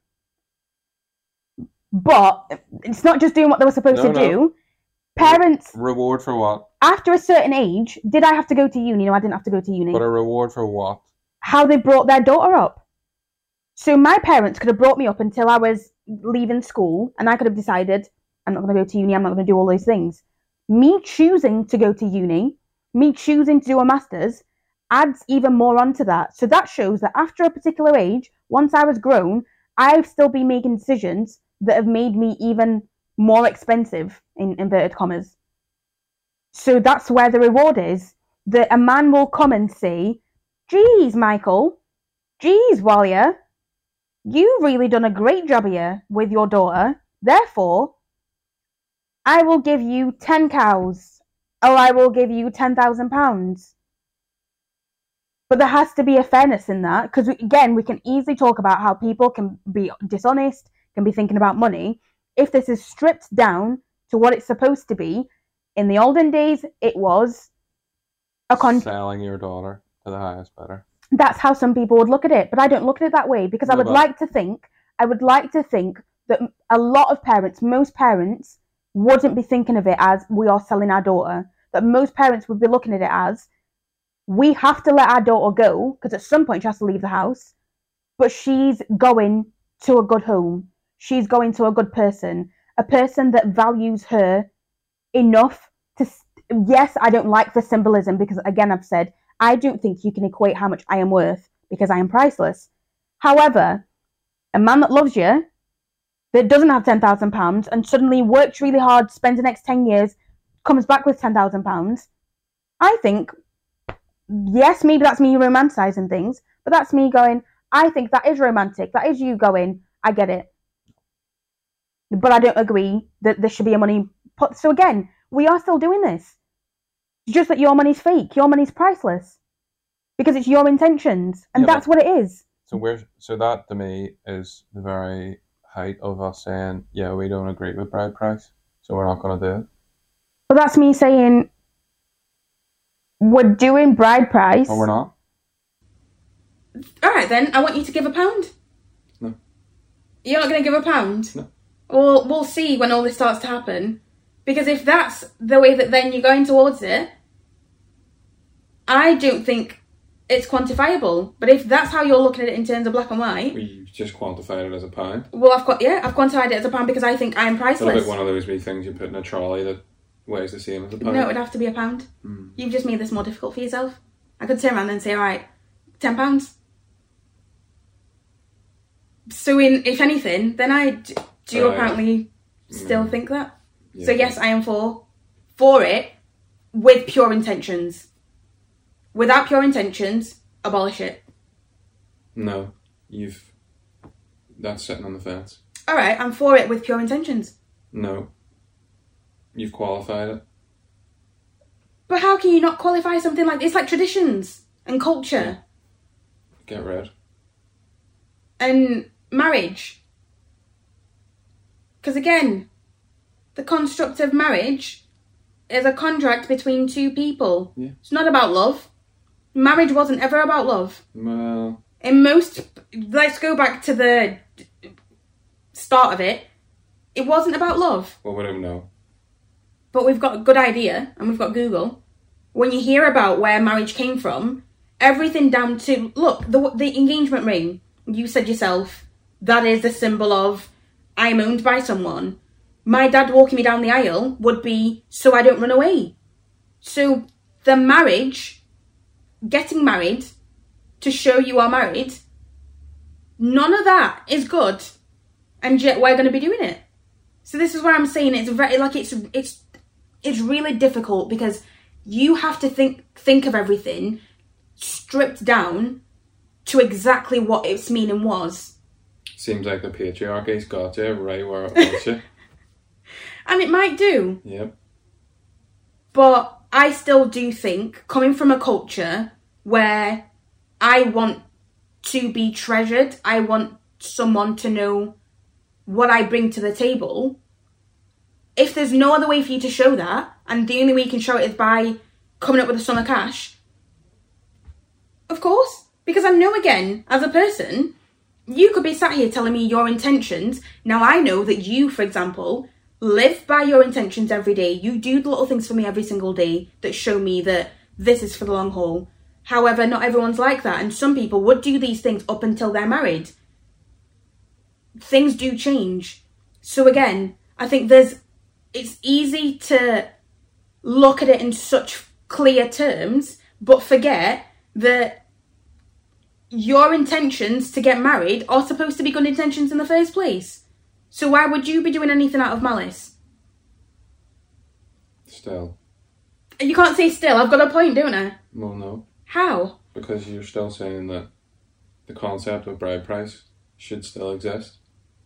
But it's not just doing what they were supposed No, to no. do. Parents, Reward for what? after a certain age, did I have to go to uni? No, I didn't have to go to uni. But a reward for what? How they brought their daughter up. So my parents could have brought me up until I was leaving school, and I could have decided, I'm not going to go to uni, I'm not going to do all those things. Me choosing to go to uni, me choosing to do a master's, adds even more onto that. So that shows that after a particular age, once I was grown, I've still been making decisions that have made me even more expensive, in inverted commas. So that's where the reward is. That a man will come and say, geez, Michael, geez, Walia, you've really done a great job here with your daughter. Therefore, I will give you ten cows, or I will give you ten thousand pounds. But there has to be a fairness in that, because again, we can easily talk about how people can be dishonest, can be thinking about money. If this is stripped down to what it's supposed to be, in the olden days, it was a con- selling your daughter to the highest bidder. That's how some people would look at it, but I don't look at it that way, because No, I would but- like to think, I would like to think that a lot of parents, most parents, wouldn't be thinking of it as we are selling our daughter. That most parents would be looking at it as we have to let our daughter go, because at some point she has to leave the house, but she's going to a good home. She's going to a good person, a person that values her enough to... Yes, I don't like the symbolism, because again, I've said, I don't think you can equate how much I am worth, because I am priceless. However, a man that loves you, that doesn't have ten thousand pounds, and suddenly works really hard, spends the next ten years, comes back with ten thousand pounds, I think, yes, maybe that's me romanticising things, but that's me going, I think that is romantic. That is you going, I get it. But I don't agree that there should be a money pot. So again, we are still doing this. It's just that your money's fake. Your money's priceless. Because it's your intentions. And Yeah, that's but- what it is. So we're so that to me is the very height of us saying, yeah, we don't agree with bride price, so we're not going to do it. But that's me saying, we're doing bride price. But we're not. Alright then, I want you to give a pound. No. You're not going to give a pound? No. Well, we'll see when all this starts to happen. Because if that's the way that then you're going towards it, I don't think it's quantifiable. But if that's how you're looking at it in terms of black and white, We just quantified it as a pound. well, I've got yeah, I've quantified it as a pound because I think I'm It's a little priceless. bit one of those wee things you put in a trolley that weighs the same as a pound. No, it would have to be a pound. Mm. You've just made this more difficult for yourself. I could turn around and say, all right, ten pounds. So, in if anything, then I d- do Right. apparently still Mm. think that. Yeah. So yes, I am for for it with pure intentions. Without pure intentions, abolish it. No, you've. That's sitting on the fence. All right, I'm for it with pure intentions. No. You've qualified it. But how can you not qualify something like it's like traditions and culture Get rid. and marriage? Because again, the construct of marriage is a contract between two people. Yeah. It's not about love. Marriage wasn't ever about love. Well, In most, let's go back to the start of it. It wasn't about love. well, we don't know. But we've got a good idea, and we've got Google. When you hear about where marriage came from, everything down to, look, the the engagement ring, you said yourself, that is the symbol of, I'm owned by someone. My dad walking me down the aisle would be, so I don't run away. So the marriage, getting married, to show you are married, none of that is good. And yet we're going to be doing it. So this is where I'm saying it's very, like, it's, it's, it's really difficult because you have to think think of everything stripped down to exactly what its meaning was. Seems like the patriarchy's got you right where it wants you. And it might do. Yep. But I still do think, coming from a culture where I want to be treasured, I want someone to know what I bring to the table, if there's no other way for you to show that, and the only way you can show it is by coming up with a sum of cash, of course. Because I know, again, as a person, you could be sat here telling me your intentions. Now, I know that you, for example, live by your intentions every day. You do the little things for me every single day that show me that this is for the long haul. However, not everyone's like that. And some people would do these things up until they're married. Things do change. So again, I think there's, it's easy to look at it in such clear terms, but forget that your intentions to get married are supposed to be good intentions in the first place. So why would you be doing anything out of malice? Still. You can't say still. I've got a point, don't I? Well, no. How? Because you're still saying that the concept of bride price should still exist.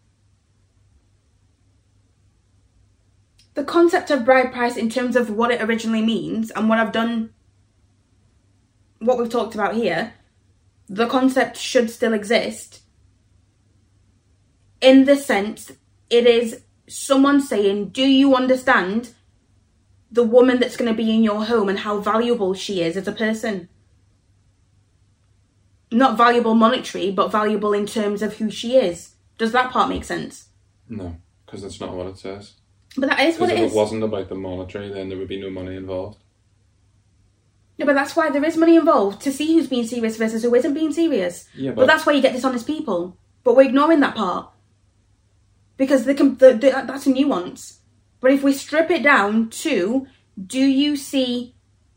The concept of bride price in terms of what it originally means and what I've done, what we've talked about here, the concept should still exist. In the sense, it is someone saying, do you understand the woman that's going to be in your home and how valuable she is as a person? Not valuable monetary, but valuable in terms of who she is. Does that part make sense? No, because that's not what it says. But that is what it is. If it wasn't about the monetary, then there would be no money involved. No, but that's why there is money involved, to see who's being serious versus who isn't being serious. Yeah, but, but that's why you get dishonest people. But we're ignoring that part. Because the, the, the, that's a nuance. But if we strip it down to, do you see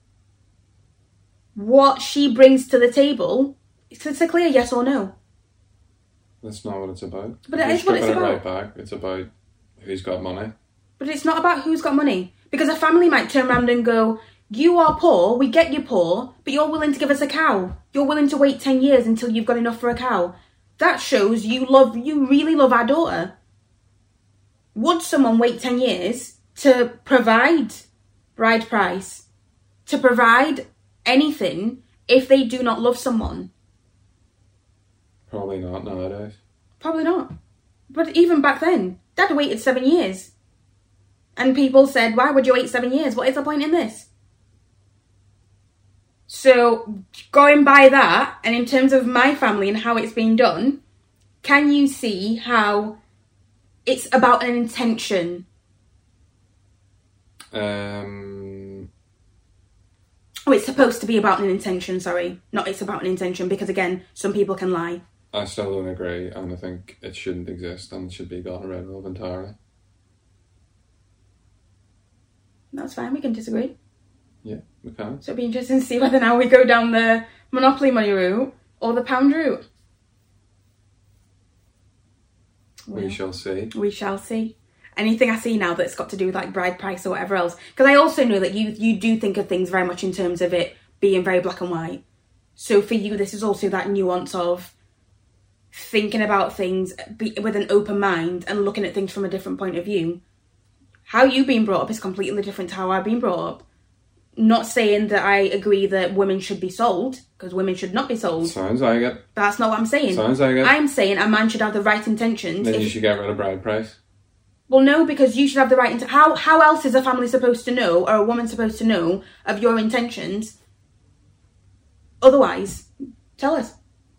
what she brings to the table? It's, it's a clear yes or no. That's not what it's about. But If it you're is what it's stripping it about. right back, it's about who's got money. But it's not about who's got money. Because a family might turn around and go, you are poor, we get you poor, but you're willing to give us a cow. You're willing to wait ten years until you've got enough for a cow. That shows you love, you really love our daughter. Would someone wait ten years to provide bride price, to provide anything if they do not love someone? Probably not nowadays. Probably not. But even back then, Dad waited seven years. And people said, why would you wait seven years? What is the point in this? So, going by that, and in terms of my family and how it's been done, can you see how it's about an intention? Um, Oh, it's supposed to be about an intention, sorry. Not it's about an intention, because again, some people can lie. I still don't agree, and I think it shouldn't exist, and it should be gotten rid of entirely. That's fine, we can disagree. Yeah, we can. So it'll be interesting to see whether now we go down the monopoly money route or the pound route. We shall see. We shall see. Anything I see now that's got to do with like bride price or whatever else. Because I also know that you you do think of things very much in terms of it being very black and white. So for you, this is also that nuance of thinking about things be, with an open mind and looking at things from a different point of view. How you've been brought up is completely different to how I've been brought up. Not saying that I agree that women should be sold, because women should not be sold. Sounds like it. That's not what I'm saying. Sounds like it. I'm saying a man should have the right intentions. Then if, you should get rid of bride price. Well, no, because you should have the right... Int- how, how else is a family supposed to know, or a woman supposed to know, of your intentions? Otherwise, tell us.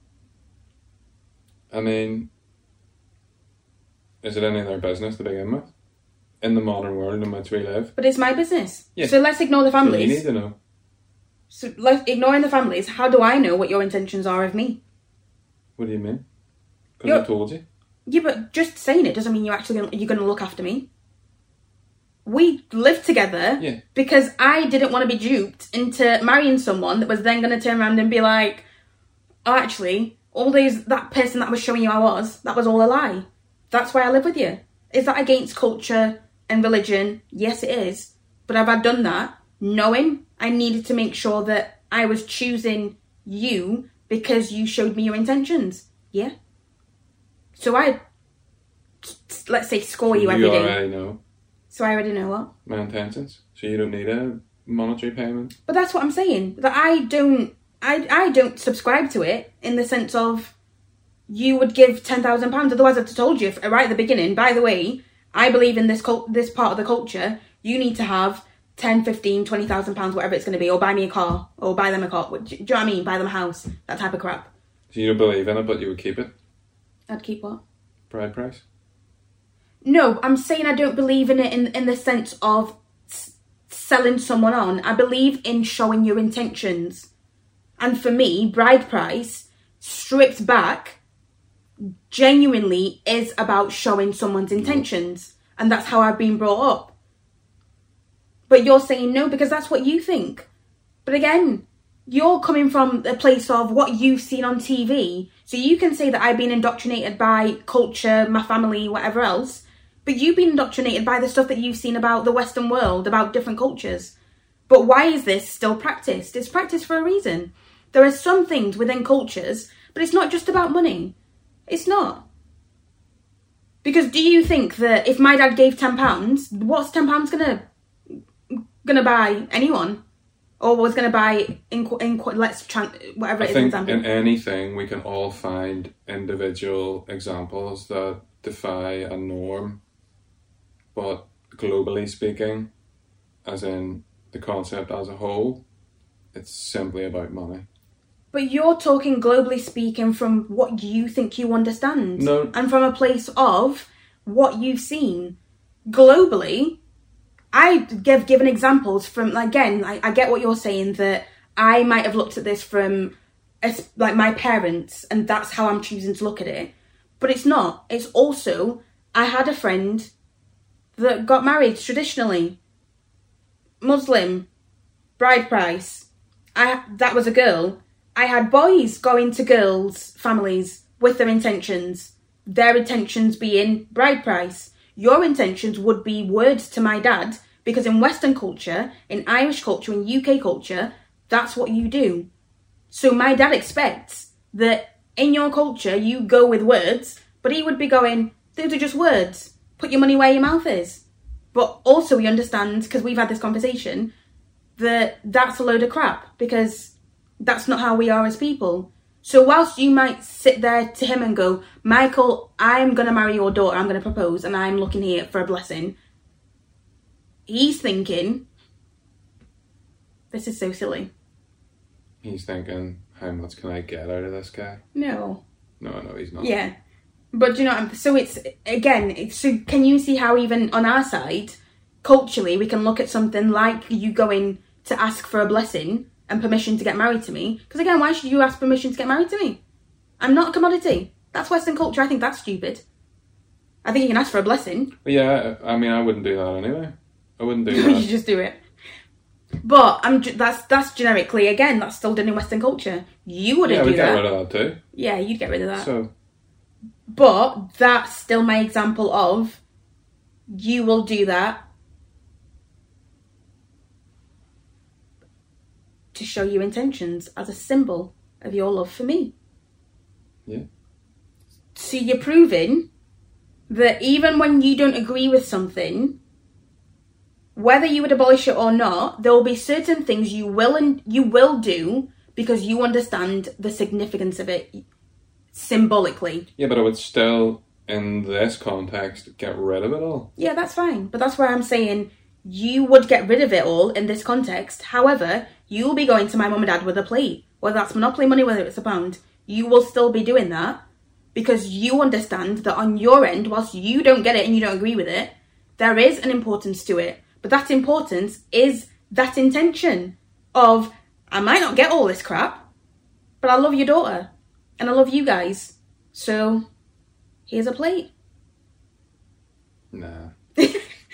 I mean, is it any of their business to begin with? In the modern world in which we live. But it's my business. Yeah. So let's ignore the So families. you need to know. So like, ignoring the families, how do I know what your intentions are of me? What do you mean? Because You're- I told you. Yeah, but just saying it doesn't mean you're actually gonna, you're going to look after me. We lived together Yeah. because I didn't want to be duped into marrying someone that was then going to turn around and be like, oh, actually, all those, that person that I was showing you I was, that was all a lie. That's why I live with you. Is that against culture and religion? Yes, it is. But have I done that knowing I needed to make sure that I was choosing you because you showed me your intentions? Yeah. So I, let's say, score you every You day. already know. So I already know what. My intentions. So you don't need a monetary payment. But that's what I'm saying. That I don't, I, I don't subscribe to it in the sense of you would give ten thousand pounds. Otherwise, I've told you right at the beginning. By the way, I believe in this cult, this part of the culture. You need to have ten, fifteen, twenty thousand pounds, whatever it's going to be, or buy me a car, or buy them a car. Do you know what I mean? Buy them a house. That type of crap. So you don't believe in it, but you would keep it. I'd keep what? Bride price. No, I'm saying I don't believe in it in in the sense of s- selling someone on. I believe in showing your intentions. And for me, bride price, stripped back, genuinely is about showing someone's intentions. And that's how I've been brought up. But you're saying no because that's what you think. But again, you're coming from a place of what you've seen on T V. So you can say that I've been indoctrinated by culture, my family, whatever else. But you've been indoctrinated by the stuff that you've seen about the Western world, about different cultures. But why is this still practiced? It's practiced for a reason. There are some things within cultures, but it's not just about money. It's not. Because do you think that if my dad gave ten pounds, what's ten pounds gonna gonna buy anyone? Or was gonna buy in, in let's try whatever I it is. think Example. in anything we can all find individual examples that defy a norm. But globally speaking, as in the concept as a whole, it's simply about money. But you're talking globally speaking from what you think you understand. No. And from a place of what you've seen. Globally, I give given examples from, again, I, I get what you're saying, that I might have looked at this from as, like my parents, and that's how I'm choosing to look at it. But it's not. It's also, I had a friend that got married traditionally. Muslim, bride price. I that was a girl. I had boys going to girls' families with their intentions. Their intentions being bride price. Your intentions would be words to my dad, because in Western culture, in Irish culture, in U K culture, that's what you do. So my dad expects that in your culture, you go with words, but he would be going, those are just words. Put your money where your mouth is. But also he understands, because we've had this conversation, that that's a load of crap, because that's not how we are as people. So whilst you might sit there to him and go, Michael, I'm going to marry your daughter, I'm going to propose, and I'm looking here for a blessing, he's thinking, this is so silly. He's thinking, how much can I get out of this guy? No. No, no, he's not. Yeah. But do you know what I'm, so it's, again, it's, so can you see how even on our side, culturally, we can look at something like you going to ask for a blessing and permission to get married to me? Because again, why should you ask permission to get married to me? I'm not a commodity. That's Western culture. I think that's stupid. I think you can ask for a blessing. But yeah, I mean, I wouldn't do that anyway. I wouldn't do You that. just do it. But I'm ju- that's that's generically, again, that's still done in Western culture. You wouldn't Yeah, do we'd get that. rid of that too. Yeah, you'd get rid of that. So, But that's still my example of you will do that to show your intentions as a symbol of your love for me. yeah. So you're proving that even when you don't agree with something, whether you would abolish it or not, there will be certain things you will and you will do because you understand the significance of it symbolically. Yeah, but I would still, in this context, get rid of it all. Yeah, that's fine. But that's why I'm saying you would get rid of it all in this context. However, you will be going to my mum and dad with a plate. Whether that's Monopoly money, whether it's a pound, you will still be doing that because you understand that on your end, whilst you don't get it and you don't agree with it, there is an importance to it. But that importance is that intention of, I might not get all this crap, but I love your daughter and I love you guys. So here's a plate. Nah. You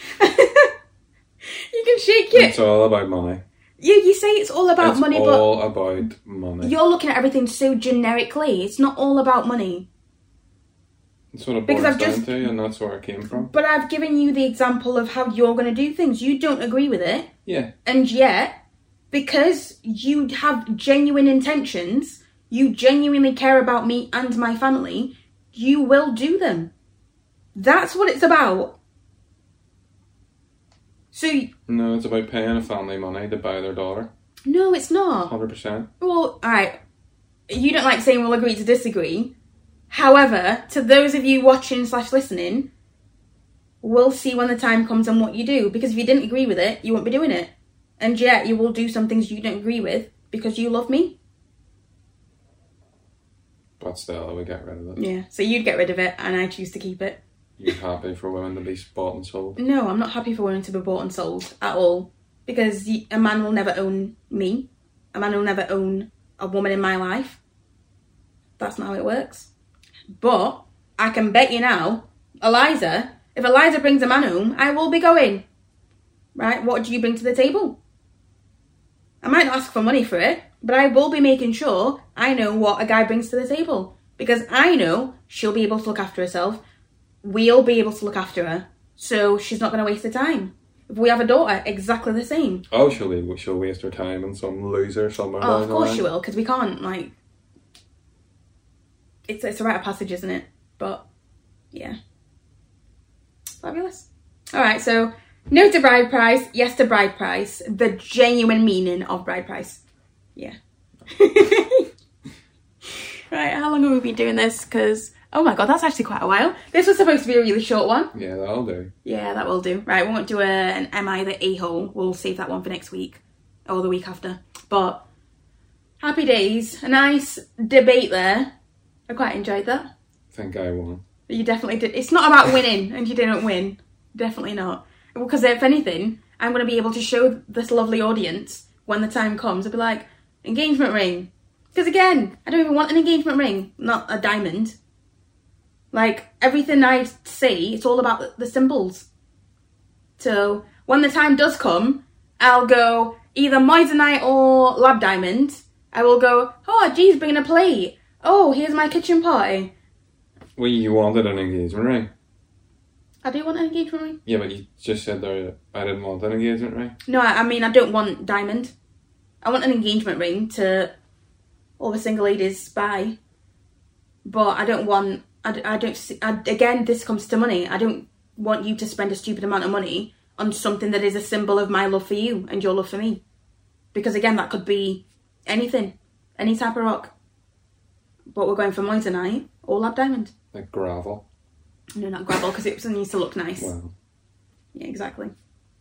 can shake it. It's all about money. You you say it's all about it's money, all about money. but you're looking at everything so generically. It's not all about money. That's what it Because boils I've down just- to, and that's where it came from. But I've given you the example of how you're going to do things. You don't agree with it, Yeah. and yet, because you have genuine intentions, you genuinely care about me and my family, you will do them. That's what it's about. So, No, it's about paying a family money to buy their daughter. no, it's not. one hundred percent. Well, alright. You don't like saying we'll agree to disagree. However, to those of you watching slash listening, we'll see when the time comes and what you do. Because if you didn't agree with it, you won't be doing it. And yet, you will do some things you don't agree with because you love me. But still, I would get rid of it. Yeah, so you'd get rid of it and I choose to keep it. You're happy for women to be bought and sold? No, I'm not happy for women to be bought and sold at all. Because y- a man will never own me. A man will never own a woman in my life. That's not how it works. But I can bet you now, Eliza, if Eliza brings a man home, I will be going. Right? What do you bring to the table? I might not ask for money for it, but I will be making sure I know what a guy brings to the table. Because I know she'll be able to look after herself. We'll be able to look after her. So she's not going to waste her time. If we have a daughter, exactly the same. Oh, she'll, she'll waste her time on some loser somewhere. Oh, down of the course line. she will, because we can't, like... It's, it's a rite of passage, isn't it? But, yeah. Fabulous. Alright, so, no to bride price, yes to bride price. The genuine meaning of bride price. Yeah. Right, how long have we been doing this? Because, oh my god, that's actually quite a while. This was supposed to be a really short one. Yeah, that'll do. Yeah, that will do. Right, we won't do a, an Am I the A-hole? We'll save that one for next week. Or the week after. But, happy days. A nice debate there. I quite enjoyed that. I think I won. You definitely did. It's not about winning and you didn't win. Definitely not. Because if anything, I'm going to be able to show this lovely audience when the time comes. I'll be like, engagement ring. Because again, I don't even want an engagement ring. Not a diamond. Like, everything I say, it's all about the symbols. So, when the time does come, I'll go either moissanite or lab diamond. I will go, oh, geez, bringing a plate. Oh, here's my kitchen party. Well, you wanted an engagement ring. I do want an engagement ring. Yeah, but you just said there I didn't want an engagement ring. No, I, I mean, I don't want diamond. I want an engagement ring to all the single ladies buy. But I don't want... I, I don't... see- I, again, this comes to money. I don't want you to spend a stupid amount of money on something that is a symbol of my love for you and your love for me. Because again, that could be anything. Any type of rock. But we're going for moissanite or lab diamond. Like gravel. No, not gravel, because it needs to look nice. Wow. Yeah, exactly.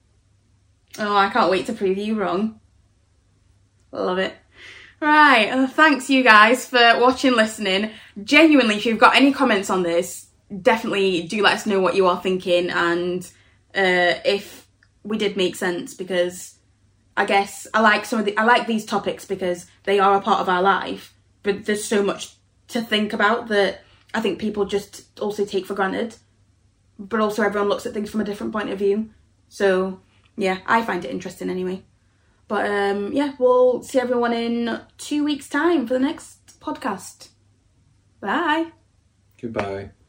Oh, I can't wait to prove you wrong. Love it. Right, uh, thanks you guys for watching, listening. Genuinely, if you've got any comments on this, definitely do let us know what you are thinking and uh, if we did make sense, because I guess I like some of the I like these topics because they are a part of our life, but there's so much to think about that I think people just also take for granted. But also everyone looks at things from a different point of view. So, yeah, I find it interesting anyway. But, um, yeah, we'll see everyone in two weeks' time for the next podcast. Bye. Goodbye.